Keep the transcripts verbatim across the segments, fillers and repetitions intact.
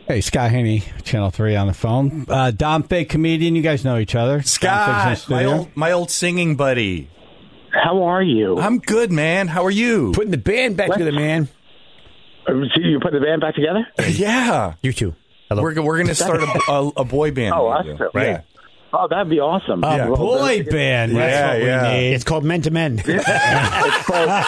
Hey, Scott Haney, Channel three on the phone. Uh, Dom Fig, comedian. You guys know each other. Scott, my old, my old singing buddy. How are you? I'm good, man. How are you? Putting the band back What? together, man. Uh, so you put the band back together? Yeah. You too. Hello. We're, we're going to start a, a, a boy band. Oh, with you. us too. Right. Yeah. Oh, that'd be awesome. A Yeah. Well, boy that's- band. That's Yeah, what yeah. we need. It's called Men to Men. It's called,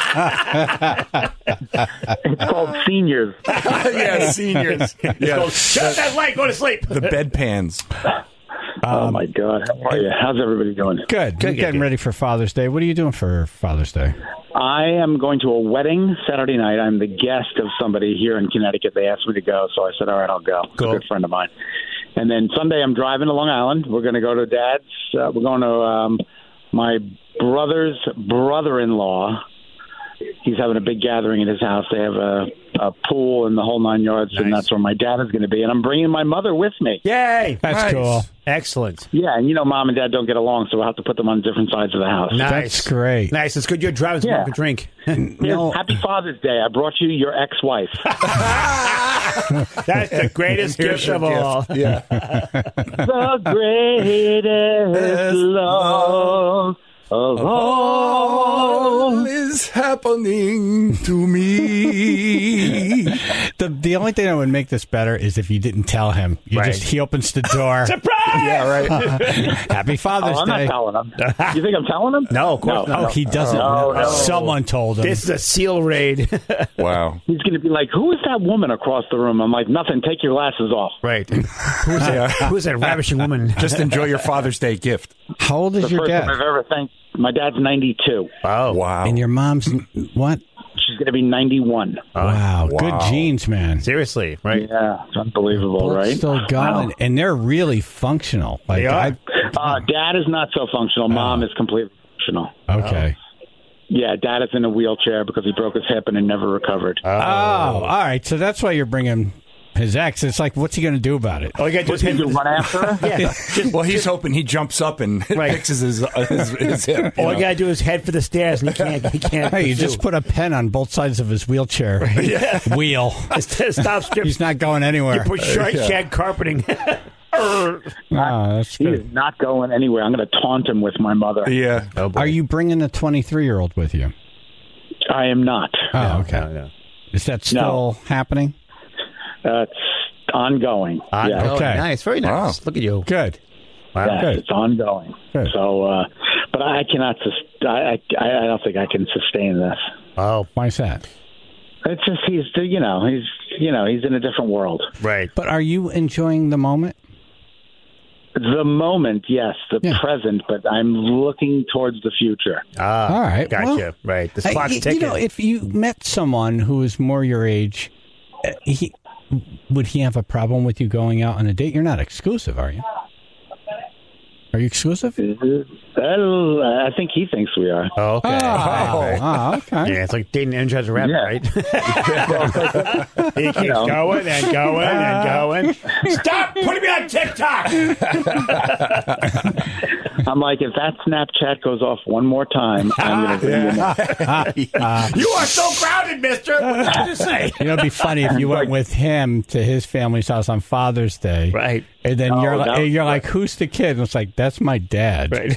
it's called Seniors. yeah, seniors. Yeah. Shut that light. Go to sleep. The bedpans. Oh, my God. How are you? How's everybody doing? Good. We're Good, good, getting good. ready for Father's Day. What are you doing for Father's Day? I am going to a wedding Saturday night. I'm the guest of somebody here in Connecticut. They asked me to go, so I said, all right, I'll go. It's Cool. a good friend of mine. And then Sunday, I'm driving to Long Island. We're going to go to Dad's. Uh, we're going to um, my brother's brother-in-law. He's having a big gathering in his house. They have a, a pool and the whole nine yards, and Nice. that's where my dad is going to be. And I'm bringing my mother with me. Yay. That's Nice. cool. Excellent. Yeah, and you know, Mom and Dad don't get along, so we'll have to put them on different sides of the house. Nice. That's great. Nice. It's good you're driving so Yeah. you can drink. Here's No. Happy Father's Day. I brought you your ex-wife. That's the greatest gift your of all. gift. Yeah. The greatest love of all. is happening to me. The the only thing that would make this better is if you didn't tell him. You Right. just he opens the door. Surprise! Yeah, right. Happy Father's Oh, I'm Day. not telling him. You think I'm telling him? No, of course No. not. Oh, he doesn't. No, know. no. Someone told him. This is a seal raid. Wow. He's going to be like, who is that woman across the room? I'm like, nothing. Take your glasses off. Right. Who's that, who's that ravishing woman? Just enjoy your Father's Day gift. How old is The your first dad? time I've ever thanked. My dad's ninety-two. Oh. Wow. And your mom's what? She's going to be ninety-one. Wow, wow. good genes, man. Seriously, right? Yeah, it's unbelievable, Both right? still going, and they're really functional. Like They are. I- Uh, Dad is not so functional. Mom is completely functional. okay. Yeah, Dad is in a wheelchair because he broke his hip and it never recovered. Oh, all right. So that's why you're bringing his ex. It's like, what's he going to do about it? All you got to do is Did hit you the- run after her? Yeah. Well, he's hoping he jumps up and Right. fixes his, uh, his, his hip. you All you know. got to do is head for the stairs, and he can't. He can't. Hey, you pursue. just put a pen on both sides of his wheelchair wheel. Stop strip. He's not going anywhere. You put short shag carpeting. Oh, that's He is good. not going anywhere. I'm going to taunt him with my mother. Yeah. Oh, boy. Are you bringing a twenty-three-year-old with you? I am not. Oh, okay. No, no. Is that still happening? Uh, it's ongoing. Ah, yeah. no, Okay. Nice. Very nice. Wow. Look at you. Good. Wow. Yes, Good. it's ongoing. Good. So, uh, but I cannot. Sus- I, I I don't think I can sustain this. Oh, Why is that? It's just he's you know he's you know he's in a different world. right. But are you enjoying the moment? The moment, yes, the Yeah. present, but I'm looking towards the future. Ah, All right. Gotcha. Well, right. This Uh, clock's you, ticking. you know, if you met someone who is more your age, uh, he, would he have a problem with you going out on a date? You're not exclusive, are you? Are you exclusive? Well, I think he thinks we are. oh, okay. Oh, Right. oh, okay. Yeah, it's like dating an Energizer rabbit, Yeah. right? He keeps know. going and going and going. Stop putting me on TikTok! I'm like, if that Snapchat goes off one more time, I'm going to bring you next. You are so grounded, mister. What did I just say? You know, it'd be funny if you went with him to his family's house on Father's Day. Right. And then Oh, you're like, that was- you're like, who's the kid? And it's like, that's my dad. Right.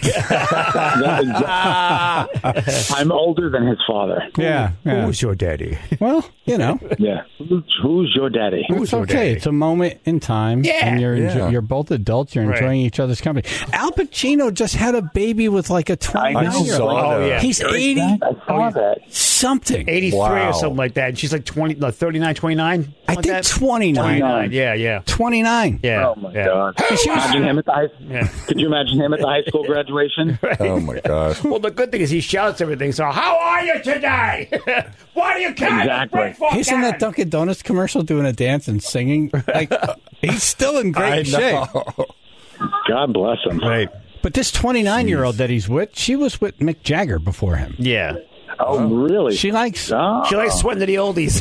I'm older than his father. Yeah. yeah. Who's your daddy? Well, you know, Yeah. Who's, who's your daddy? it's your okay. daddy? It's a moment in time. Yeah. And you're enjo- Yeah. you're both adults. You're Right. enjoying each other's company. Al Pacino just had a baby with like a I twenty-nine year saw old. that. Oh, yeah. He's eighty I saw that. something. eighty-three Wow. or something like that. And she's like twenty, no, thirty-nine, twenty-nine? I Like think that? twenty-nine. twenty-nine. Yeah, yeah. twenty-nine. Yeah. Oh, my yeah. God. She was- Imagine him at the high, Yeah. Could you imagine him at the high school graduation? Oh, my God. Well, the good thing is he shouts everything. So, how are you today? What do you care? Exactly. He's in that Dunkin' Donuts commercial doing a dance and singing. Like he's still in I great shape. know. God bless him. Right. But this twenty-nine-year-old that he's with, she was with Mick Jagger before him. Yeah. Oh, really? She likes. Oh. She likes sweating to the oldies.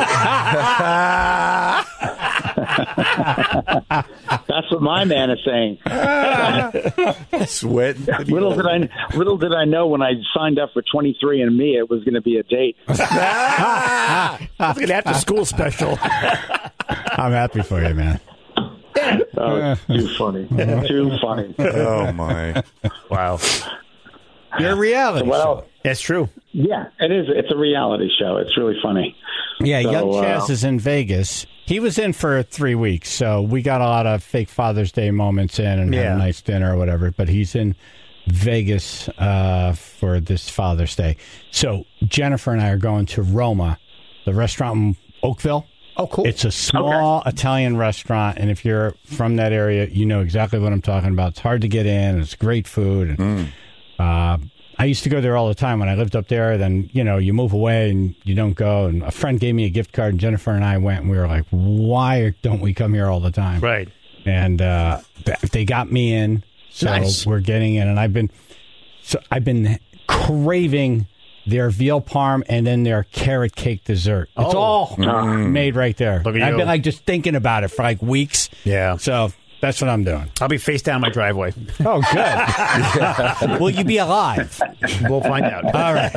That's what my man is saying. Sweat. Little did I, little did I know when I signed up for twenty-three and me, it was going to be a date. It's like an after school special. I'm happy for you, man. Oh, it's too funny. Too funny. Oh, my. Wow. You're a reality Well, show. That's true. yeah, it is. It's a reality show. It's really funny. Yeah, So, Young Chaz uh, is in Vegas. He was in for three weeks, so we got a lot of fake Father's Day moments in and had Yeah. a nice dinner or whatever. But he's in Vegas uh, for this Father's Day. So Jennifer and I are going to Roma, the restaurant in Oakville. Oh, cool. It's a small Italian restaurant, and if you're from that area, you know exactly what I'm talking about. It's hard to get in. It's great food. And, Mm. uh, I used to go there all the time when I lived up there. Then, you know, you move away and you don't go. And a friend gave me a gift card, and Jennifer and I went, and we were like, why don't we come here all the time? Right. And uh, th- they got me in, so Nice. we're getting in. And I've been, so I've been craving their veal parm and then their carrot cake dessert. It's Oh. all made right there. Look at I've you. been like just thinking about it for like weeks. Yeah. So that's what I'm doing. I'll be face down my driveway. Oh, good. Will you be alive? We'll find out. All right.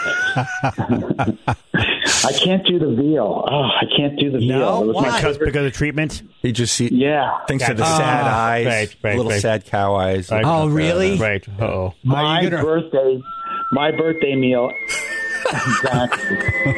I can't do the veal. Oh, I can't do the veal. No? It was my Why? Because, favorite- because of treatment? He just see, Yeah. thinks of the Ah, sad eyes, right, right, little right. sad cow eyes. Right. Oh, really? Right. Uh-oh. My Are you gonna- birthday, my birthday meal. Exactly.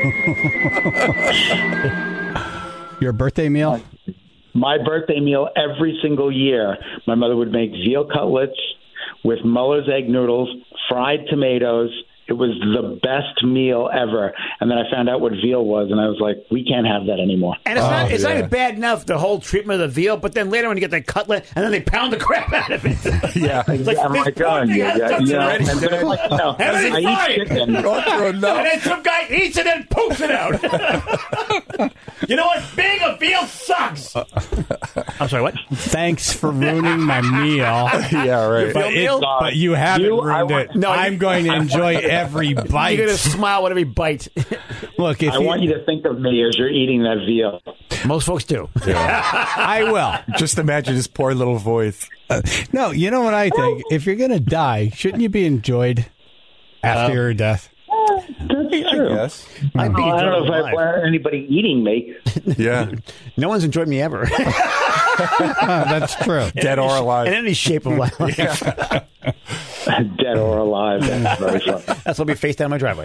Your birthday meal? My birthday meal every single year, my mother would make veal cutlets with Muller's egg noodles, fried tomatoes. It was the best meal ever. And then I found out what veal was, and I was like, we can't have that anymore. And it's, not, Oh, it's not yeah. even bad enough, the whole treatment of the veal, but then later when you get the cutlet, and then they pound the crap out of it. Yeah. It's like, I'm this like, poor oh, thing yeah, has yeah, done yeah. already. And then I'm like, you know, Everything's I fine. eat chicken. And then some guy eats it and poops it out. You know what? Being a veal sucks. I'm sorry, what? Thanks for ruining my meal. Yeah, right. But, it- meal? but you haven't You, I ruined want- it. No, I'm you- going to enjoy every bite. You're going to smile at every bite. Look, if I want you to think of me as you're eating that veal. Most folks do. I will. Just imagine his poor little voice. No, you know what I think? If you're going to die, shouldn't you be enjoyed after your death? That's true. Yes. I'd be Well, I don't know if alive. I want anybody eating me. Yeah. No one's enjoyed me ever. Uh, that's true. Dead or In alive. any shape of life. Dead or alive. That's very funny. That's what we face down my driveway.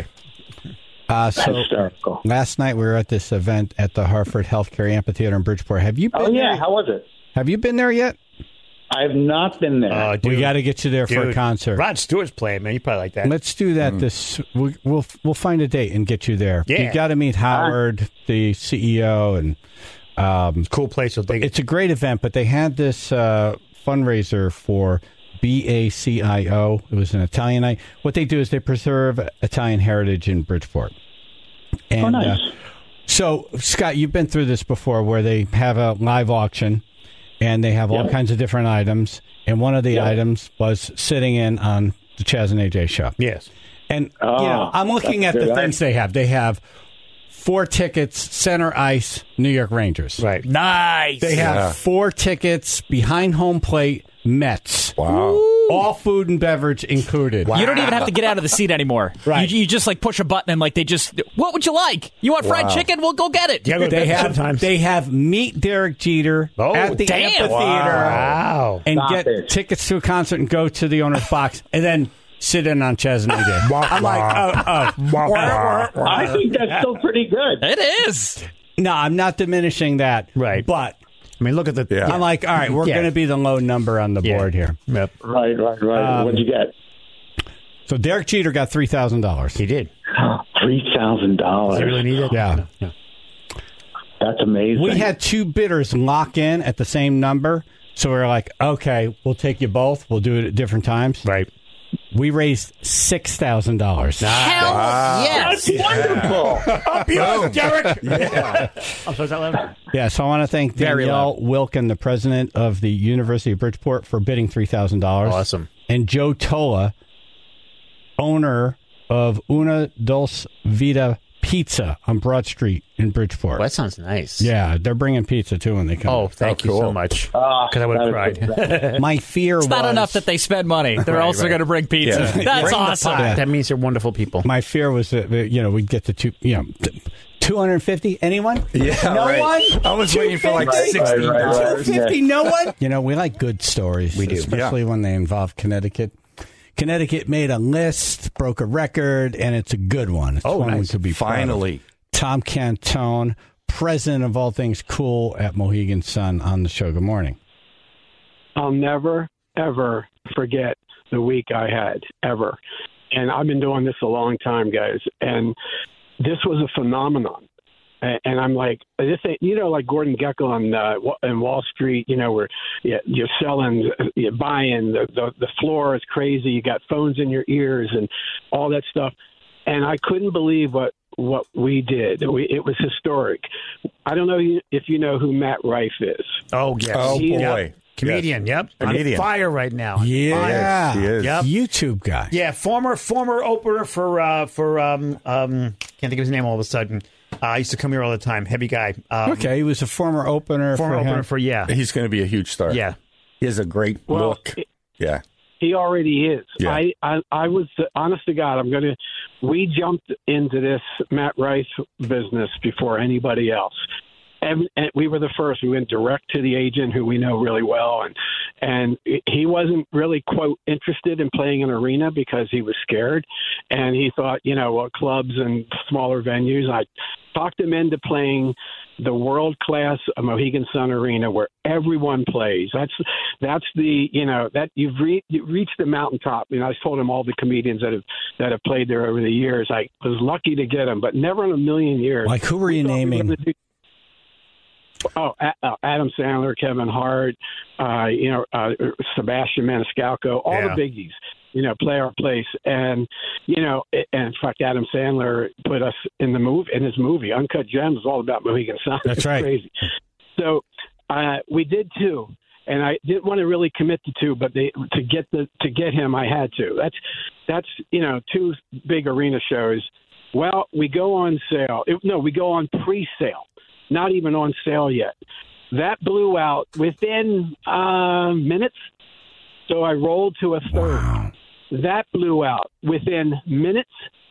Uh, so Hysterical. last night we were at this event at the Hartford Healthcare Amphitheater in Bridgeport. Have you been Oh, yeah. there? How was it? Have you been there yet? I've not been there. Oh, dude. We got to get you there for a Dude. concert. Rod Stewart's playing, man. You probably like that. Let's do that. This we, we'll we'll find a date and get you there. Yeah. You got to meet Howard, the C E O, and um, Cool place. You'll dig it. it's a great event. But they had this uh, fundraiser for B A C I O. It was an Italian night. What they do is they preserve Italian heritage in Bridgeport. And, Oh, nice. uh, so, Scott, you've been through this before, where they have a live auction, and they have all Yep. kinds of different items. And one of the Yep. items was sitting in on the Chaz and A J show. Yes. And, Oh, you know, I'm looking at that's the good. things they have. They have four tickets, center ice, New York Rangers. Right. Nice. They have Yeah. four tickets, behind home plate, Mets. Wow. All food and beverage included. You don't even have to get out of the seat anymore. Right. You, you just like push a button and like they just, what would you like? You want fried Wow. chicken? We'll go get it. Yeah, go They there have sometimes. they have meet Derek Jeter Oh, at the damn. amphitheater Wow. and Stop get it. tickets to a concert and go to the owner's box and then sit in on Chaz and A J. I'm like, oh, oh. I think that's still pretty good. It is. No, I'm not diminishing that. Right. But I mean, look at the. Yeah. I'm like, all right, we're Yeah. going to be the low number on the Yeah. board here. Yep. Right, right, right. Um, What'd you get? So Derek Jeter got three thousand dollars. He did. Three thousand dollars. Does he really need it? Yeah. No. That's amazing. We had two bidders lock in at the same number. So we were like, okay, we'll take you both. We'll do it at different times. Right. We raised six thousand dollars. Hell yes. wonderful. Up yours, Derek. Yeah. I'm sorry, is that loud? Yeah, so I want to thank Very Danielle Wilkin, the president of the University of Bridgeport, for bidding three thousand dollars. Awesome. And Joe Tola, owner of Una Dulce Vita Pizza on Broad Street in Bridgeport. Well, that sounds nice. Yeah, they're bringing pizza too when they come. Oh, thank Oh, you so cool. much. Ah, Because I would have that is cried. the My fear It's was not enough that they spend money. They're Right, also right. going to bring pizza. Yeah. That's Bring the awesome. pie. Yeah. That means they're wonderful people. my fear was that you know we'd get the two you know t- two hundred fifty. Anyone? Yeah, no right. one. I was waiting for like Right, right, sixteen right, right. dollars. two fifty. No one. You know, we like good stories. We do. especially when they involve Connecticut. Connecticut made a list, broke a record, and it's a good one. It's Oh, one we nice. could be proud of. Finally. Tom Cantone, president of all things cool at Mohegan Sun, on the show. Good morning. I'll never, ever forget the week I had, ever. And I've been doing this a long time, guys. And this was a phenomenon. And and I'm like, this ain't, you know, like Gordon Gekko on uh, Wa- in Wall Street, you know, where you- you're selling, you're buying, the, the, the floor is crazy, you got phones in your ears and all that stuff. And I couldn't believe what, what we did. We, it was historic. I don't know if you know who Matt Rife is. Oh, yes. Oh, He- boy. Comedian, yep. Comedian. On fire right now. Yeah. He is. Yep. YouTube guy. Yeah, former former opener for uh, for um um can't think of his name all of a sudden. Uh, I used to come here all the time. Heavy guy. Um, Okay, he was a former opener. Former for opener him. for yeah He's going to be a huge star. yeah. He has a great Well, look. it- Yeah. He already is. Yeah. I, I, I was, honest to God, I'm going to, we jumped into this Matt Rife business before anybody else. And, and we were the first. We went direct to the agent who we know really well. And, and he wasn't really, quote, interested in playing an arena because he was scared. And he thought, you know, well, clubs and smaller venues. I talked him into playing the world-class Mohegan Sun Arena where everyone plays. That's that's the, you know, that you've, re- you've reached the mountaintop. You know, I told him all the comedians that have that have played there over the years. I was lucky to get them, but never in a million years. Like, who were you We thought we were naming? gonna do- Oh, A- uh, Adam Sandler, Kevin Hart, uh, you know, uh, Sebastian Maniscalco, all Yeah. the biggies, you know, play our place. And, you know, it- and in fact, Adam Sandler put us in the movie, in his movie, Uncut Gems, is all about Mohegan Sun. That's It's right. Crazy. So uh, we did two. And I didn't want to really commit to two, but they, to get the to get him, I had to. That's that's you know two big arena shows. Well, we go on sale. It, no, we go on pre-sale. Not even on sale yet. That blew out within uh, minutes. So I rolled to a third. Wow. That blew out within minutes.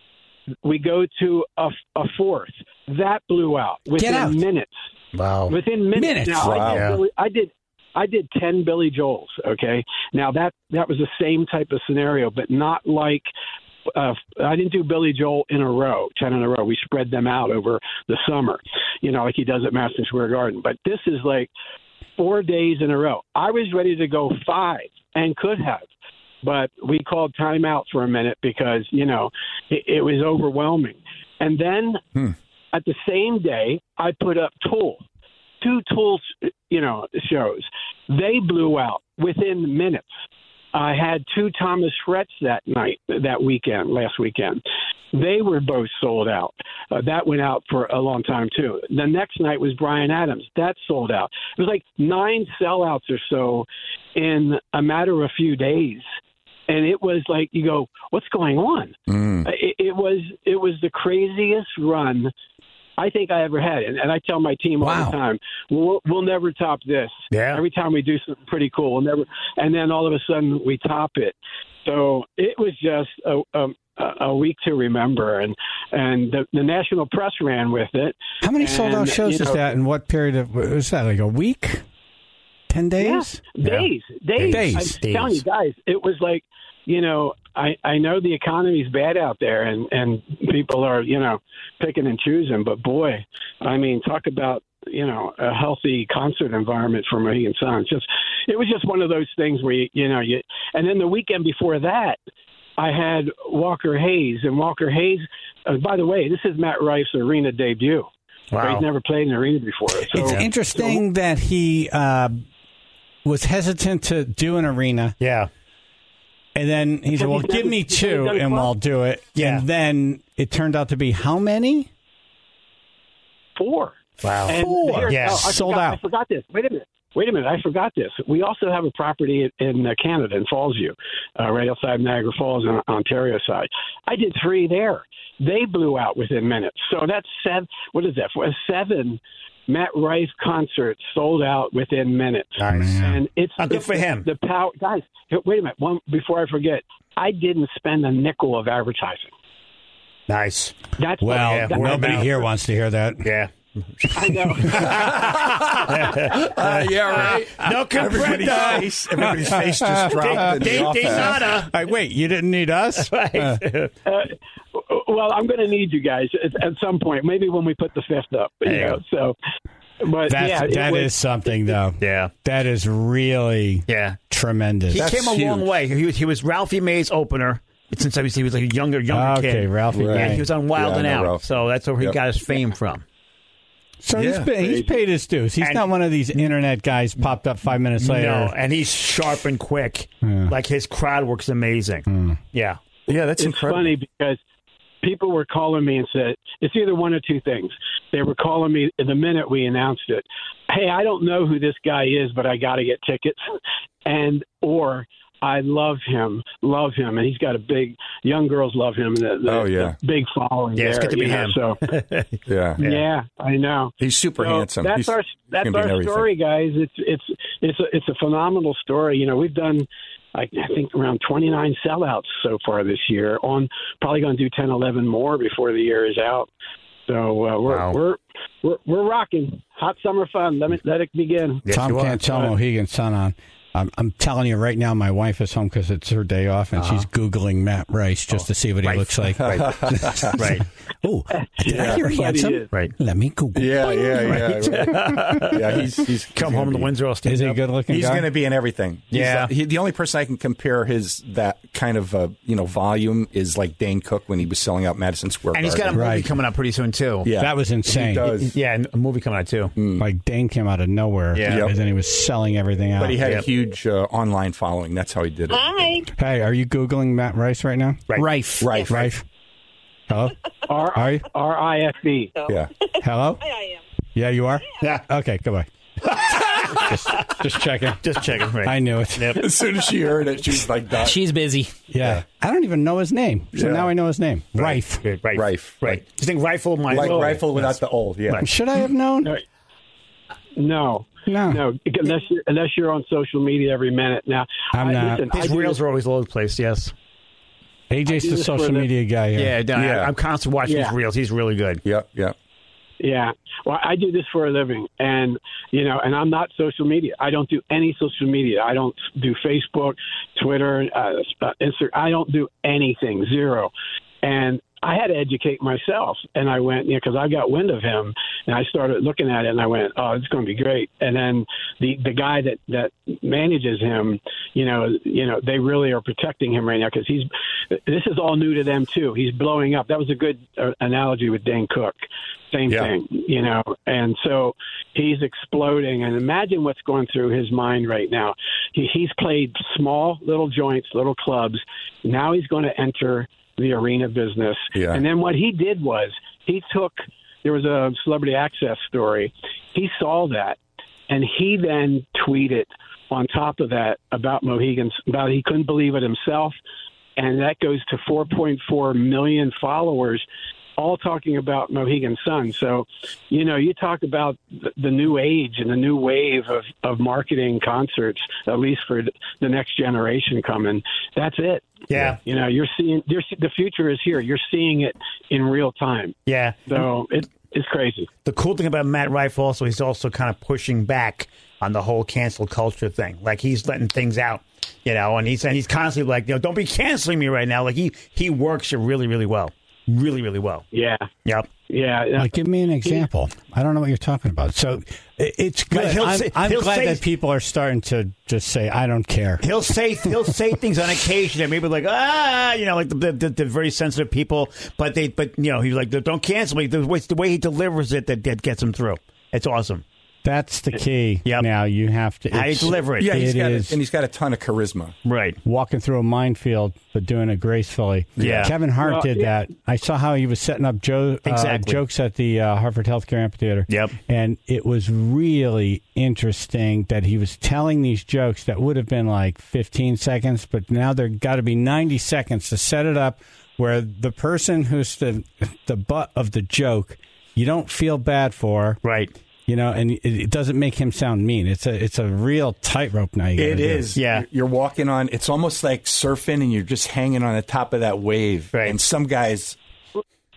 We go to a, a fourth. That blew out within out. minutes. Wow. Within minutes. Minutes. Now, I, Wow. did Billy, I did. I did ten Billy Joels. Okay. Now that that was the same type of scenario, but not like. Uh, I didn't do Billy Joel in a row, ten in a row. We spread them out over the summer, you know, like he does at Madison Square Garden. But this is like four days in a row. I was ready to go five and could have, but we called timeout for a minute because, you know, it, it was overwhelming. And then Hmm. at the same day, I put up Tool, two Tool, you know, shows. They blew out within minutes. I had two Thomas Rhetts that night, that weekend, last weekend. They were both sold out. Uh, that went out for a long time, too. The next night was Bryan Adams. That sold out. It was like nine sellouts or so in a matter of a few days. And it was like, you go, what's going on? Mm. It, it was it was the craziest run I think I ever had. And, and I tell my team all Wow. the time, we'll, we'll never top this. Yeah. Every time we do something pretty cool, we'll never. And then all of a sudden we top it. So it was just a, a, a week to remember. And and the, the national press ran with it. How many sold out And, shows you is know, that? In what period of was that? Like a week? Ten days? Yeah, days, days. Days. I'm telling you guys, it was like, you know, I, I know the economy's bad out there and, and people are, you know, picking and choosing, but boy, I mean, talk about, you know, a healthy concert environment for Mohegan Sun. It's just, it was just one of those things where, you, you know, you, and then the weekend before that, I had Walker Hayes, and Walker Hayes, uh, by the way, this is Matt Rife's arena debut. Wow. He's never played an arena before. So, It's interesting that he uh, was hesitant to do an arena, Yeah. and then he said, Because "Well, he's give never- me he's two, never done and club. I'll do it." Yeah. And then it turned out to be how many? four. Wow. And Four. here- Yeah. oh, I Sold forgot, out. I forgot this. Wait a minute. Wait a minute. I forgot this. We also have a property in, in uh, Canada, in Fallsview, uh, right outside Niagara Falls on Ontario side. I did three there. They blew out within minutes. So that's seven. What is that? For seven Matt Rife concerts sold out within minutes. Nice. And it's Oh, good it's for the- him. The power, guys. Wait a minute. One before I forget. I didn't spend a nickel of advertising. Nice. That's Well, what, that, nobody that's- here wants to hear that. Yeah. I know. Uh, yeah, right. No Everybody's comprendo. face, everybody's face just dropped in the Date office. nada. Like, wait, you didn't need us? Right. Uh, Uh, well, I'm going to need you guys at, at some point. Maybe when we put the fifth up. You There you know, so, but that's, yeah, it that was- is something, though. Yeah. That is really Yeah. tremendous. He That's came a long huge. way. He was, he was Ralphie May's opener. Since I was, he was like a younger, younger Okay, kid. Ralphie Yeah, May. he was on Wild Yeah, I and know Out. Ralph. So that's where he Yep. got his fame from. So he's, Yeah. been, he's paid his dues. He's And- not one of these internet guys popped up five minutes later. No, and he's sharp and quick. Yeah. Like his crowd work's amazing. Mm. Yeah. Yeah, that's it's incredible. funny because people were calling me and said it's either one or two things. They were calling me the minute we announced it. Hey, I don't know who this guy is, but I got to get tickets. And or I love him, love him, and he's got a big. Young girls love him. The, the, Oh, yeah. the big following. Yeah, it's there, good to be you know, him. So Yeah. yeah. I know. He's super So handsome. That's He's our that's gonna be in our everything. story, guys. It's it's it's a it's a phenomenal story. You know, we've done I, I think around twenty-nine sellouts so far this year. On probably going to do ten, eleven more before the year is out. So uh, we're, Wow. we're we're we're rocking. Hot summer fun. Let me let it begin. Yes, Tom you are. can't tell Mohegan Sun on. I'm, I'm telling you right now, my wife is home because it's her day off, and she's Googling Matt Rice just to see what he Right. looks like. Right. Right. Oh, did I Yeah, hear that's what he handsome? is. Right. Let me Google. Yeah, yeah, yeah. Right. Yeah, he's he's Come he's home to gonna be- Windsor. I'll stand Is he a up. good looking He's guy? going to be in everything. He's, Yeah. uh, he, the only person I can compare his that kind of uh, you know volume is like Dane Cook when he was selling out Madison Square And he's got a Garden. movie Right. coming up pretty soon, too. Yeah, That was insane. He does. Yeah, and a movie coming out, too. Like Dane came out of nowhere, Yeah. Yep. and then he was selling everything out. But he had Yep. a huge uh, online following. That's how he did it. Hi. Hey, are you Googling Matt Rice right now? Right. Rife. Right. Rife. Hello? R Are you? R I F B. Yeah. Hello? Hi, I am. Yeah, you are? Yeah. Okay, goodbye. just, just checking. Just checking. Right. I knew it. Yep. As soon as she heard it, she was like, that. She's busy. Yeah. I don't even know his name. So Yeah. now I know his name. Rife. Right. Right. Rife. Right. Just think rifle, my like oh, rifle without the old. Yeah. Right. Should I have known? No. No. No. No, unless you're, unless you're on social media every minute. Now, I'm I, not. Listen, I His do reels this- are always all over the place, yes. A J's I do the this for social the- media guy here. Yeah, no, Yeah. I, I'm constantly watching his Yeah. reels. He's really good. Yep. Yep. Yeah. Well, I do this for a living, and you know, and I'm not social media. I don't do any social media. I don't do Facebook, Twitter, uh, Instagram. I don't do anything. Zero. And I had to educate myself, and I went, you know, because I got wind of him, and I started looking at it, and I went, oh, it's going to be great. And then the the guy that that manages him, you know, you know, they really are protecting him right now because he's. This is all new to them too. He's blowing up. That was a good uh, analogy with Dane Cook. Same Yeah. thing, you know, and so he's exploding. And imagine what's going through his mind right now. He, he's played small little joints, little clubs. Now he's going to enter the arena business. Yeah. And then what he did was he took, there was a celebrity access story. He saw that, and he then tweeted on top of that about Mohegan's, about he couldn't believe it himself. And that goes to four point four million followers, all talking about Mohegan Sun. So, you know, you talk about the, the new age and the new wave of, of marketing concerts, at least for the next generation coming. That's it. Yeah. You know, you're seeing you're, the future is here. You're seeing it in real time. Yeah. So it, it's crazy. The cool thing about Matt Rife also, he's also kind of pushing back on the whole cancel culture thing. Like he's letting things out, you know, and he's and he's constantly like, you know, don't be canceling me right now. Like he he works it really, really well. Really, really well. Yeah. Yep. Yeah. Like, give me an example. I don't know what you're talking about. So i- it's good. Like, he'll I'm, say- I'm he'll glad say- that people are starting to just say, I don't care. He'll say he'll say things on occasion that maybe like ah you know like the the, the very sensitive people, but they but you know he's like don't cancel me. The way, the way he delivers it that, that gets him through. It's awesome. That's the key. Yep. Now you have to. How you it's- deliver it. Yeah, he's It got a, is. and he's got a ton of charisma. Right. Walking through a minefield, but doing it gracefully. Yeah. Kevin Hart Well, did yeah. that. I saw how he was setting up jo- uh, Exactly. jokes at the uh, Harvard Healthcare Amphitheater. Yep. And it was really interesting that he was telling these jokes that would have been like fifteen seconds, but now they're got to be ninety seconds to set it up where the person who's the the butt of the joke, you don't feel bad for. Right. You know, and it, it doesn't make him sound mean. It's a it's a real tightrope now. You gotta It do. is. Yeah. You're- You're walking on, it's almost like surfing and you're just hanging on the top of that wave. Right. And some guys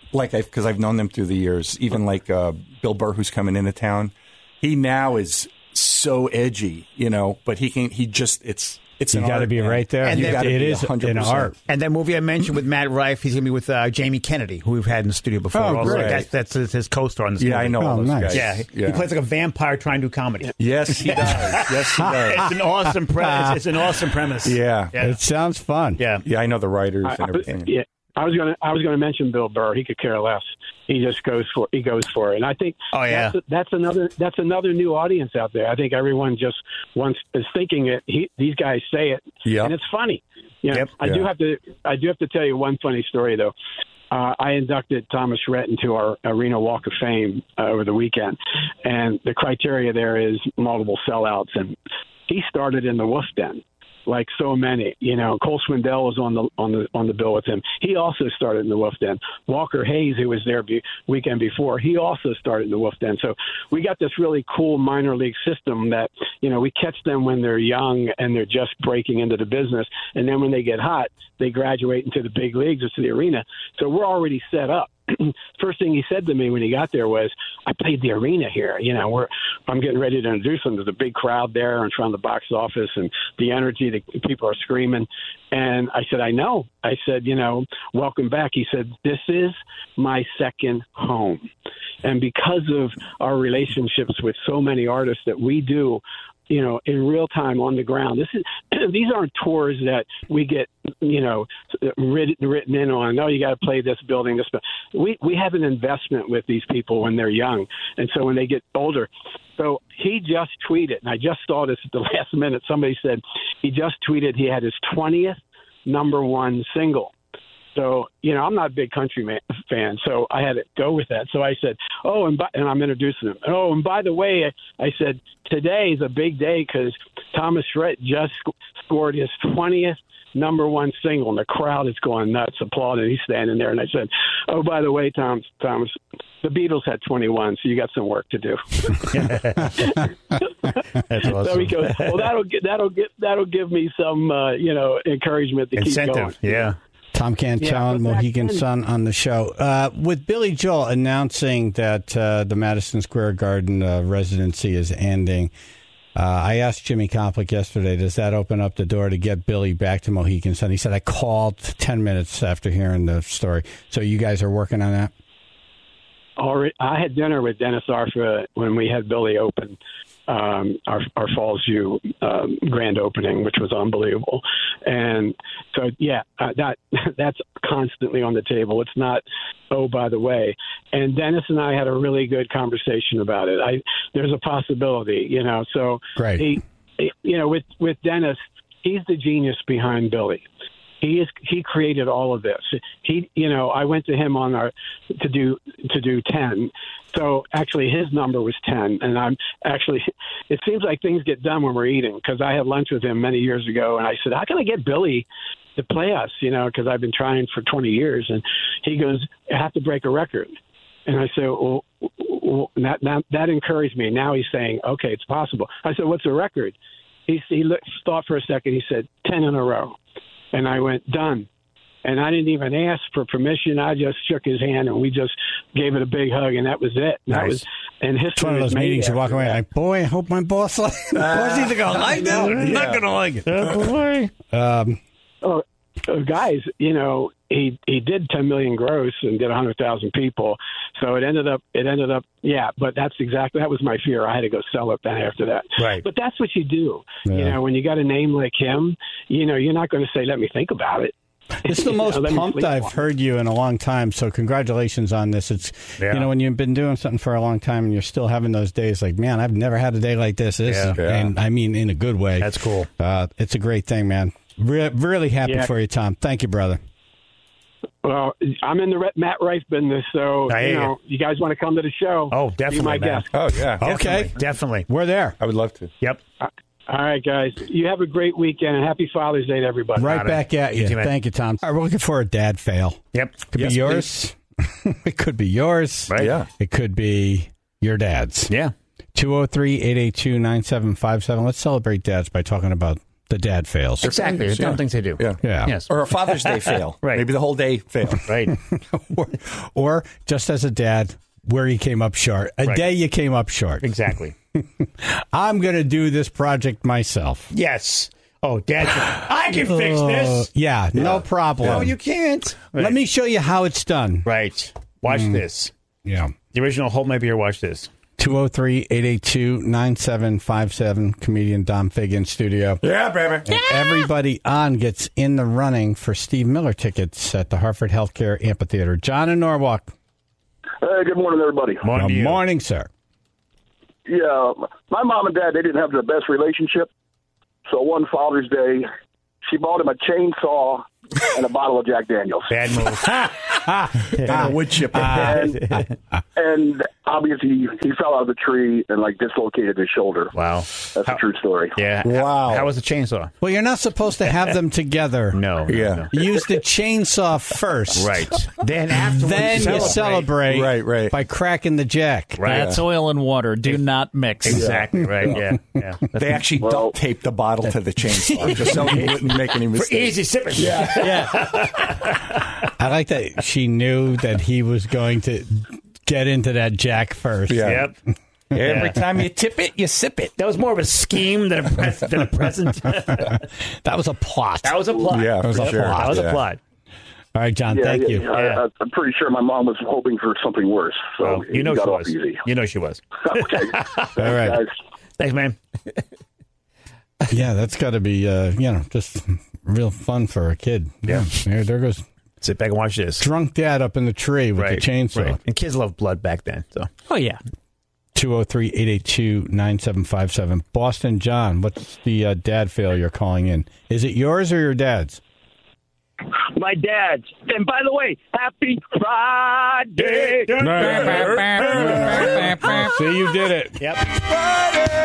like I because I've known them through the years. Even like uh, Bill Burr, who's coming into town, he now is so edgy, you know. But he can. He just it's it's. You got to be right there. And you then- gotta it be is one hundred percent. an art. And that movie I mentioned with Matt Rife, he's going to be with uh, Jamie Kennedy, who we've had in the studio before. Oh, also. great. That's, that's his, his co-star on this Yeah, movie. I know all Oh, those nice. guys. Yeah, he, he plays like a vampire trying to do comedy. Yes, he does. Yes, he does. It's an awesome premise. It's, it's an awesome premise. Yeah. Yeah. It sounds fun. Yeah. Yeah, I know the writers I, and I, everything. yeah, I was gonna I was gonna mention Bill Burr. He could care less. He just goes for he goes for it. And I think Oh, yeah. that's, that's another that's another new audience out there. I think everyone just wants is thinking it. He, these guys say it, Yep. and it's funny. You know, Yep. I do Yeah. have to I do have to tell you one funny story though. Uh, I inducted Thomas Rhett into our Arena Walk of Fame uh, over the weekend, and the criteria there is multiple sellouts, and he started in the Wolf Den. Like so many, you know, Cole Swindell was on the on the on the bill with him. He also started in the Wolf Den. Walker Hayes, who was there be, weekend before, he also started in the Wolf Den. So we got this really cool minor league system that you know we catch them when they're young and they're just breaking into the business, and then when they get hot, they graduate into the big leagues or to the arena. So we're already set up. First thing he said to me when he got there was, "I played the arena here. You know, we're I'm getting ready to introduce him. There's a big crowd there in front of the box office, and the energy, the people are screaming." And I said, "I know." I said, "You know, welcome back." He said, "This is my second home," and because of our relationships with so many artists that we do, you know, in real time on the ground. This is these aren't tours that we get, you know, written, written in on. Oh, you got to play this building. This, we we have an investment with these people when they're young, and so when they get older. So he just tweeted, and I just saw this at the last minute. Somebody said he just tweeted he had his twentieth number one single. So, you know, I'm not a big country man, fan, so I had to go with that. So I said, oh, and, by, and I'm introducing him. Oh, and by the way, I said, today is a big day because Thomas Rhett just sc- scored his twentieth number one single, and the crowd is going nuts, applauding. He's standing there, and I said, oh, by the way, Tom, Thomas, the Beatles had twenty-one, so you got some work to do. That's awesome. So he goes, well, that'll get, that'll get, that'll give me some, uh, you know, encouragement to Incentive. keep going. Yeah. Tom Cantone, Yeah, but back Mohegan then- Sun on the show. Uh, with Billy Joel announcing that uh, the Madison Square Garden uh, residency is ending, uh, I asked Jimmy Complik yesterday, does that open up the door to get Billy back to Mohegan Sun? He said, I called ten minutes after hearing the story. So you guys are working on that? Already, I had dinner with Dennis Arfa when we had Billy open um, our, our Falls View um, grand opening, which was unbelievable. And so, yeah, uh, that that's constantly on the table. It's not, oh, by the way. And Dennis and I had a really good conversation about it. I there's a possibility, you know. So Great. he, he, you know, with with Dennis, he's the genius behind Billy. He is. He created all of this. He, you know, I went to him on our to do to do ten. So actually, his number was ten, and I'm actually. It seems like things get done when we're eating because I had lunch with him many years ago, and I said, "How can I get Billy to play us?" You know, because I've been trying for twenty years, and he goes, "I have to break a record." And I said, well, well that, that that encouraged me. Now he's saying, "Okay, it's possible." I said, "What's the record?" He he looked, thought for a second. He said, ten in a row. And I went, done. And I didn't even ask for permission. I just shook his hand, and we just gave it a big hug, and that was it. Nice. That was, and history It's one of was those made meetings you walk after away that. like, boy, I hope my boss like boss either going to like that or he's not going to like it. boy. Um, Oh, uh, guys, you know, he he did ten million gross and did one hundred thousand people. So it ended up, it ended up, yeah, but that's exactly, that was my fear. I had to go sell it then after that. Right. But that's what you do. You Yeah. know, when you got a name like him, you know, you're not going to say, let me think about it. It's the You most know, let me pumped sleep I've on it. heard you in a long time. So congratulations on this. It's Yeah. you know when you've been doing something for a long time and you're still having those days like, man, I've never had a day like this. This Yeah. is- Yeah. and I mean in a good way. That's cool. Uh, it's a great thing, man. Re- really happy Yeah. for you, Tom. Thank you, brother. Well, I'm in the Re- Matt Rife business, so I hear you you. know, you guys want to come to the show? Oh, be definitely, my man. guest. Oh yeah. Okay, Definitely. we're there. I would love to. Yep. All right, guys. You have a great weekend, and happy Father's Day to everybody. Right Got it. back at you. You too, man. Thank you, Tom. All right, we're looking for a dad fail. Yep. Could Yes, be yours. It could be yours. Right. Yeah. It could be your dad's. Yeah. two oh three, eight eight two, nine seven five seven. Let's celebrate dads by talking about the dad fails. Exactly. There's Yeah. dumb things they do. Yeah. Yeah. Yes. Or a Father's Day fail. Right. Maybe the whole day fail. Right. or, or just as a dad, where you came up short. A Right. day you came up short. Exactly. I'm going to do this project myself. Yes. Oh, Dad, I can fix Uh, this. yeah, no problem. No, you can't. Let Right. me show you how it's done. Right. Watch Mm. this. Yeah. The original Hold My Beer. Watch this. two oh three, eight eight two, nine seven five seven, comedian Dom Fig in studio. Yeah, baby. And everybody on gets in the running for Steve Miller tickets at the Hartford Healthcare Amphitheater. John in Norwalk. Hey, good morning, everybody. Morning to Good you. morning, sir. Yeah, my mom and dad, they didn't have the best relationship. So one Father's Day, she bought him a chainsaw and a bottle of Jack Daniels. Bad move. And a wood chipper. And, and obviously, he, he fell out of the tree and, like, dislocated his shoulder. Wow. That's How- a true story. Yeah. Wow. How, how was the chainsaw? Well, you're not supposed to have them together. No. no, Yeah. no. Use the chainsaw first. Right. Then afterwards, Then you celebrate Right, right. by cracking the jack. Right. That's oil and water. Do not mix. Exactly. Right. Yeah. Yeah. That's They actually Well- duct taped the bottle to the chainsaw just so he wouldn't make any for mistakes. easy sipping. Yeah. I like that she knew that he was going to get into that jack first. Yeah. Yep. Every time you tip it, you sip it. That was more of a scheme than a, pres- than a present. that That was a plot. was a plot. Yeah, That was for a sure. plot. That was Yeah. a plot. All right, John, Yeah, thank yeah, you. yeah. I, I, I'm pretty sure my mom was hoping for something worse. So Oh, you know he got she off was. easy. You know she was. Okay. All right. Guys. Thanks, man. Yeah, that's got to be, uh, you know, just real fun for a kid. Yeah. There, there goes Sit back and watch this. drunk dad up in the tree with Right. the chainsaw. Right. And kids love blood back then. So Oh, yeah. two oh three, eight eight two, nine seven five seven. Boston John, what's the uh, dad fail you're calling in? Is it yours or your dad's? My dad's. And by the way, happy Friday. See, you did it. Yep.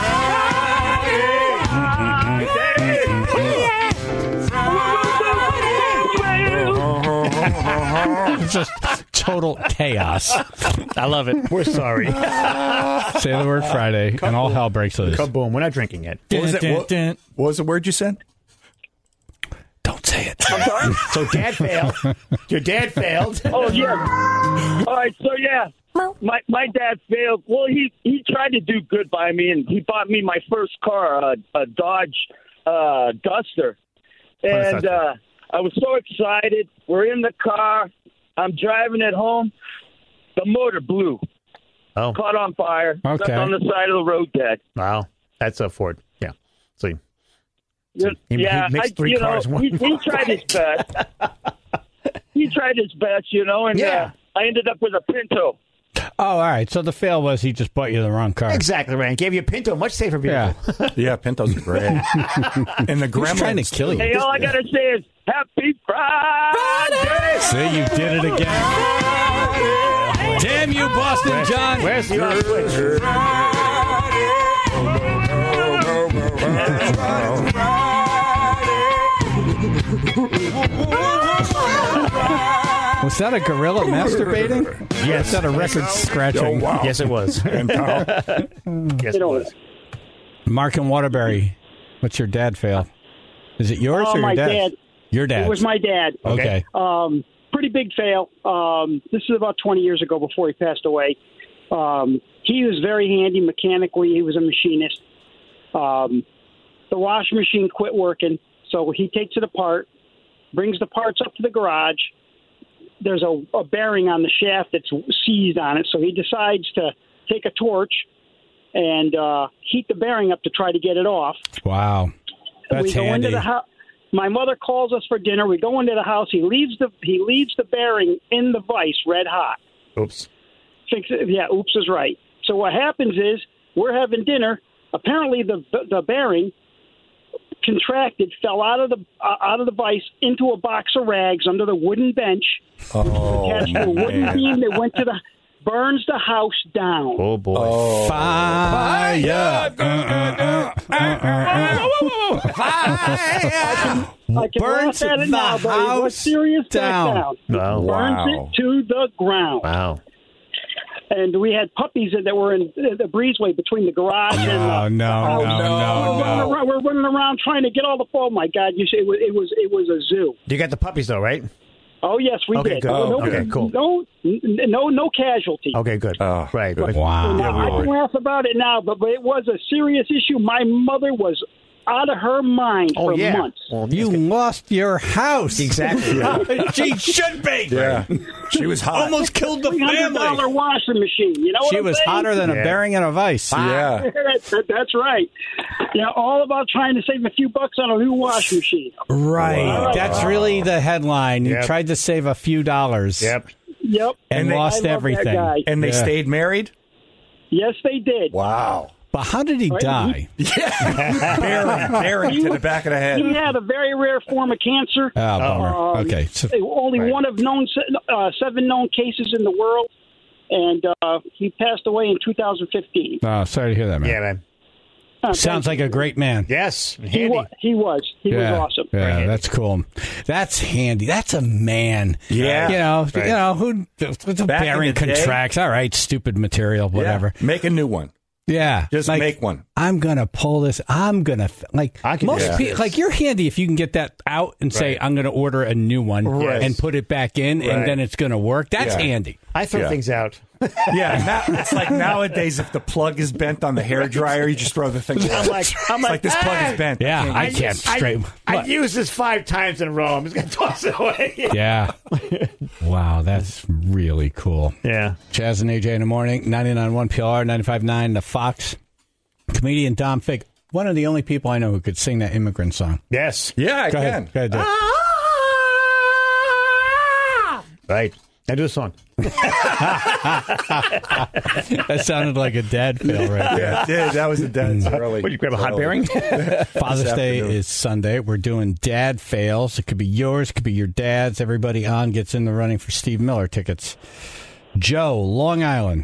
It's just total chaos. I love it. We're sorry. Say the word Friday, and all hell breaks loose. Kaboom. We're not drinking yet. What was, it? Dun, What, dun, what was the word you said? Don't say it. I'm sorry? So dad failed. Your dad failed. Oh, yeah. All right, so yeah. My my dad failed. Well, he, he tried to do good by me, and he bought me my first car, a, a Dodge uh, Duster. And Duster. uh, I was so excited. We're in the car. I'm driving it home. The motor blew. Oh, Caught on fire. Stuck Okay. on the side of the road dead. wow. That's a Ford. Yeah. So he, Yeah, he yeah, mixed I- three you know, cars, one he, he tried his best. he tried his best, you know, and Yeah. uh, I ended up with a Pinto. Oh, all right. So the fail was he just bought you the wrong car. exactly right. Gave you a Pinto, much safer vehicle. Yeah. Yeah, Pintos are great. and the He's Gremlins. trying to kill you. Hey, all I gotta say is Happy Friday! See, you did it again. Damn you, Boston John. Where's the off switch? Was that a gorilla masturbating? Yes. Was that a record scratching? Yes, it was. And Carl. Yes, it was. Mark and Waterbury, what's your dad fail? Is it yours Oh, or your my dad's? dad. Your dad's. It was my dad. Okay. Um, pretty big fail. Um, this is about twenty years ago before he passed away. Um, he was very handy mechanically. He was a machinist. Um, the washing machine quit working, so he takes it apart, brings the parts up to the garage. There's a, a bearing on the shaft that's seized on it, so he decides to take a torch and uh, heat the bearing up to try to get it off. Wow. That's we go handy. into the house. My mother calls us for dinner. We go into the house. He leaves the he leaves the bearing in the vise, red hot. Oops. Fix it. Yeah, oops is right. So what happens is we're having dinner. Apparently the the bearing contracted, fell out of the uh, out of the vise into a box of rags under the wooden bench. Oh, Attached to a wooden man. beam that went to the burns the house down. Oh, boy. Oh. Fire. Uh, uh, uh, uh, uh, uh. I can Burns laugh at it the now, but it was house serious back down. down. Wow. Burns Wow. it to the ground. Wow. and we had puppies that were in the breezeway between the garage and No, the, no, the no, house. no, we're, running no. around, we're running around trying to get all the. Oh my God! You say it was it was, it was a zoo. You got the puppies though, right? Oh yes, we Okay, did. good. No, Oh, okay, cool. No, no, no casualty. Okay, good. Oh, right. good. Right. Wow. Now, I can laugh about it now, but, but it was a serious issue. My mother was out of her mind Oh for yeah. months. Well, You lost your house. exactly. She should be. Yeah. She was hot. Almost killed the three hundred dollar family. washing machine. You know what She I'm was saying? hotter than a Yeah. bearing in a vice. Yeah. That- That's right. Yeah, all about trying to save a few bucks on a new washing machine. Right. Wow. That's really the headline. You Yep. tried to save a few dollars. Yep. Yep. And, And they- lost I love everything. That guy. And they Yeah. stayed married? Yes, they did. Wow. But how did he Right. die? Bearing, bearing to the back of the head. He had a very rare form of cancer. Oh, bummer. Um, Okay. So, only Right. one of known se- uh, seven known cases in the world, and uh, he passed away in two thousand fifteen. oh, sorry to hear that, man. Yeah, man. Uh, Sounds thank like a great man. Yes. you. he Handy. was. He was. He yeah. was awesome. Yeah, that's cool. That's handy. That's a man. Yeah. You know, Right. you know, who the Back in bearing the day- contracts. All right, stupid material, whatever. Yeah. Make a new one. Yeah. Just like, make one. I'm going to pull this. I'm going to, like, I can most do people, this. like, you're handy if you can get that out and say, Right. I'm going to order a new one Right. and put it back in, Right. and then it's going to work. That's Yeah. handy. I throw Yeah. things out. Yeah, now, it's like nowadays if the plug is bent on the hairdryer, you just throw the thing away. I'm like, I'm It's like, like this plug "Ah!" is bent. Yeah, I can't straight. I, I What? used this five times in a row. I'm just gonna toss it away. Yeah. Wow, that's really cool. Yeah. Chaz and A J in the morning, ninety-nine point one P L R, ninety-five point nine The Fox. Comedian Dom Fig, one of the only people I know who could sing that immigrant song. Yes. Yeah, I Go can. ahead. Go ahead. Do it. Right. Now do a song. That sounded like a dad fail right there. Yeah, it did. That was a dead early. What, you grab a hot early. bearing? Father's This Day afternoon. is Sunday. We're doing dad fails. It could be yours, it could be your dad's. Everybody on gets in the running for Steve Miller tickets. Joe, Long Island.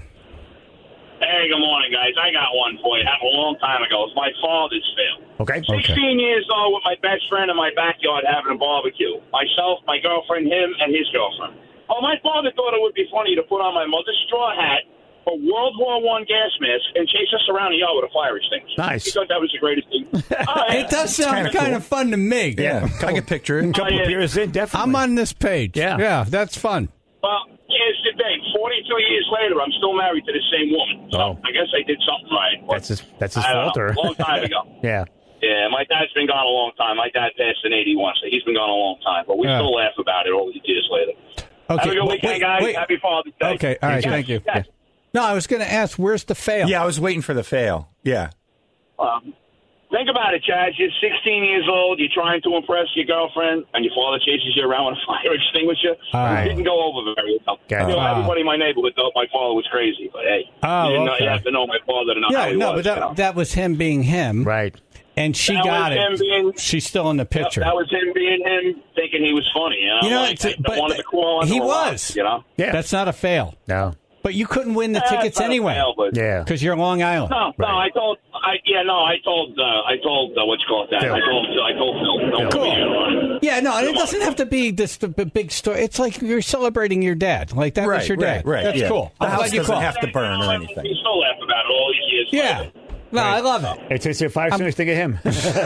Hey, good morning, guys. I got one for you. Happened a long time ago. It's my father's fail. Okay. sixteen years old with my best friend in my backyard having a barbecue. Myself, my girlfriend, him, and his girlfriend. Oh, my father thought it would be funny to put on my mother's straw hat, a World War One gas mask, and chase us around the yard with a fire extinguisher. Nice. He thought that was the greatest thing. All right. It does sound kinda kind cool. of fun to me. Yeah, I can picture it. A couple Oh, yeah. of beers in, definitely. I'm on this page. Yeah. Yeah, that's fun. Well, here's the thing. forty-two years later, I'm still married to the same woman. So Oh. I guess I did something right. But That's his. That's his I don't fault, know. or A long time ago. yeah. Yeah, my dad's been gone a long time. My dad passed in eighty-one, so he's been gone a long time. But we Yeah. still laugh about it all these years later. Okay. Have a good wait, weekend, wait, guys. wait. Happy Father's Day. Okay, all right, Yes, thank you. yes. No, I was going to ask, where's the fail? Yeah, I was waiting for the fail. Yeah. Um, think about it, Chad. You're sixteen years old. You're trying to impress your girlfriend, and your father chases you around with a fire extinguisher. Ah. It didn't go over very well. Okay. You know, Ah. everybody in my neighborhood thought my father was crazy, but hey, Oh, you, didn't know, okay. you have to know my father to know how Yeah, he no, was. but you know? that, that was him being him. Right. And she That got was it. him being- She's still in the Yep, picture. that was him being him, thinking he was funny. You know, You know, like, it's- I but wanted to crawl under he a rock, was. You know, Yeah. That's not a fail. No. But you couldn't win the Eh, tickets it's not a anyway. fail, but- Yeah. Because you're Long Island. No, no, Right. I told, I yeah, no, I told, uh, I told, uh, what you call it that? Phil. I told, I told Phil. Don't Cool. be on it. Yeah, no, and it doesn't have to be this the b- big story. It's like you're celebrating your dad. Like that Right, was your right, dad. right, That's yeah. cool. The I'm house glad you doesn't called. have to burn or anything. We still laugh about it all these years. Yeah. later. No, I love it. It takes you five seconds to think of him.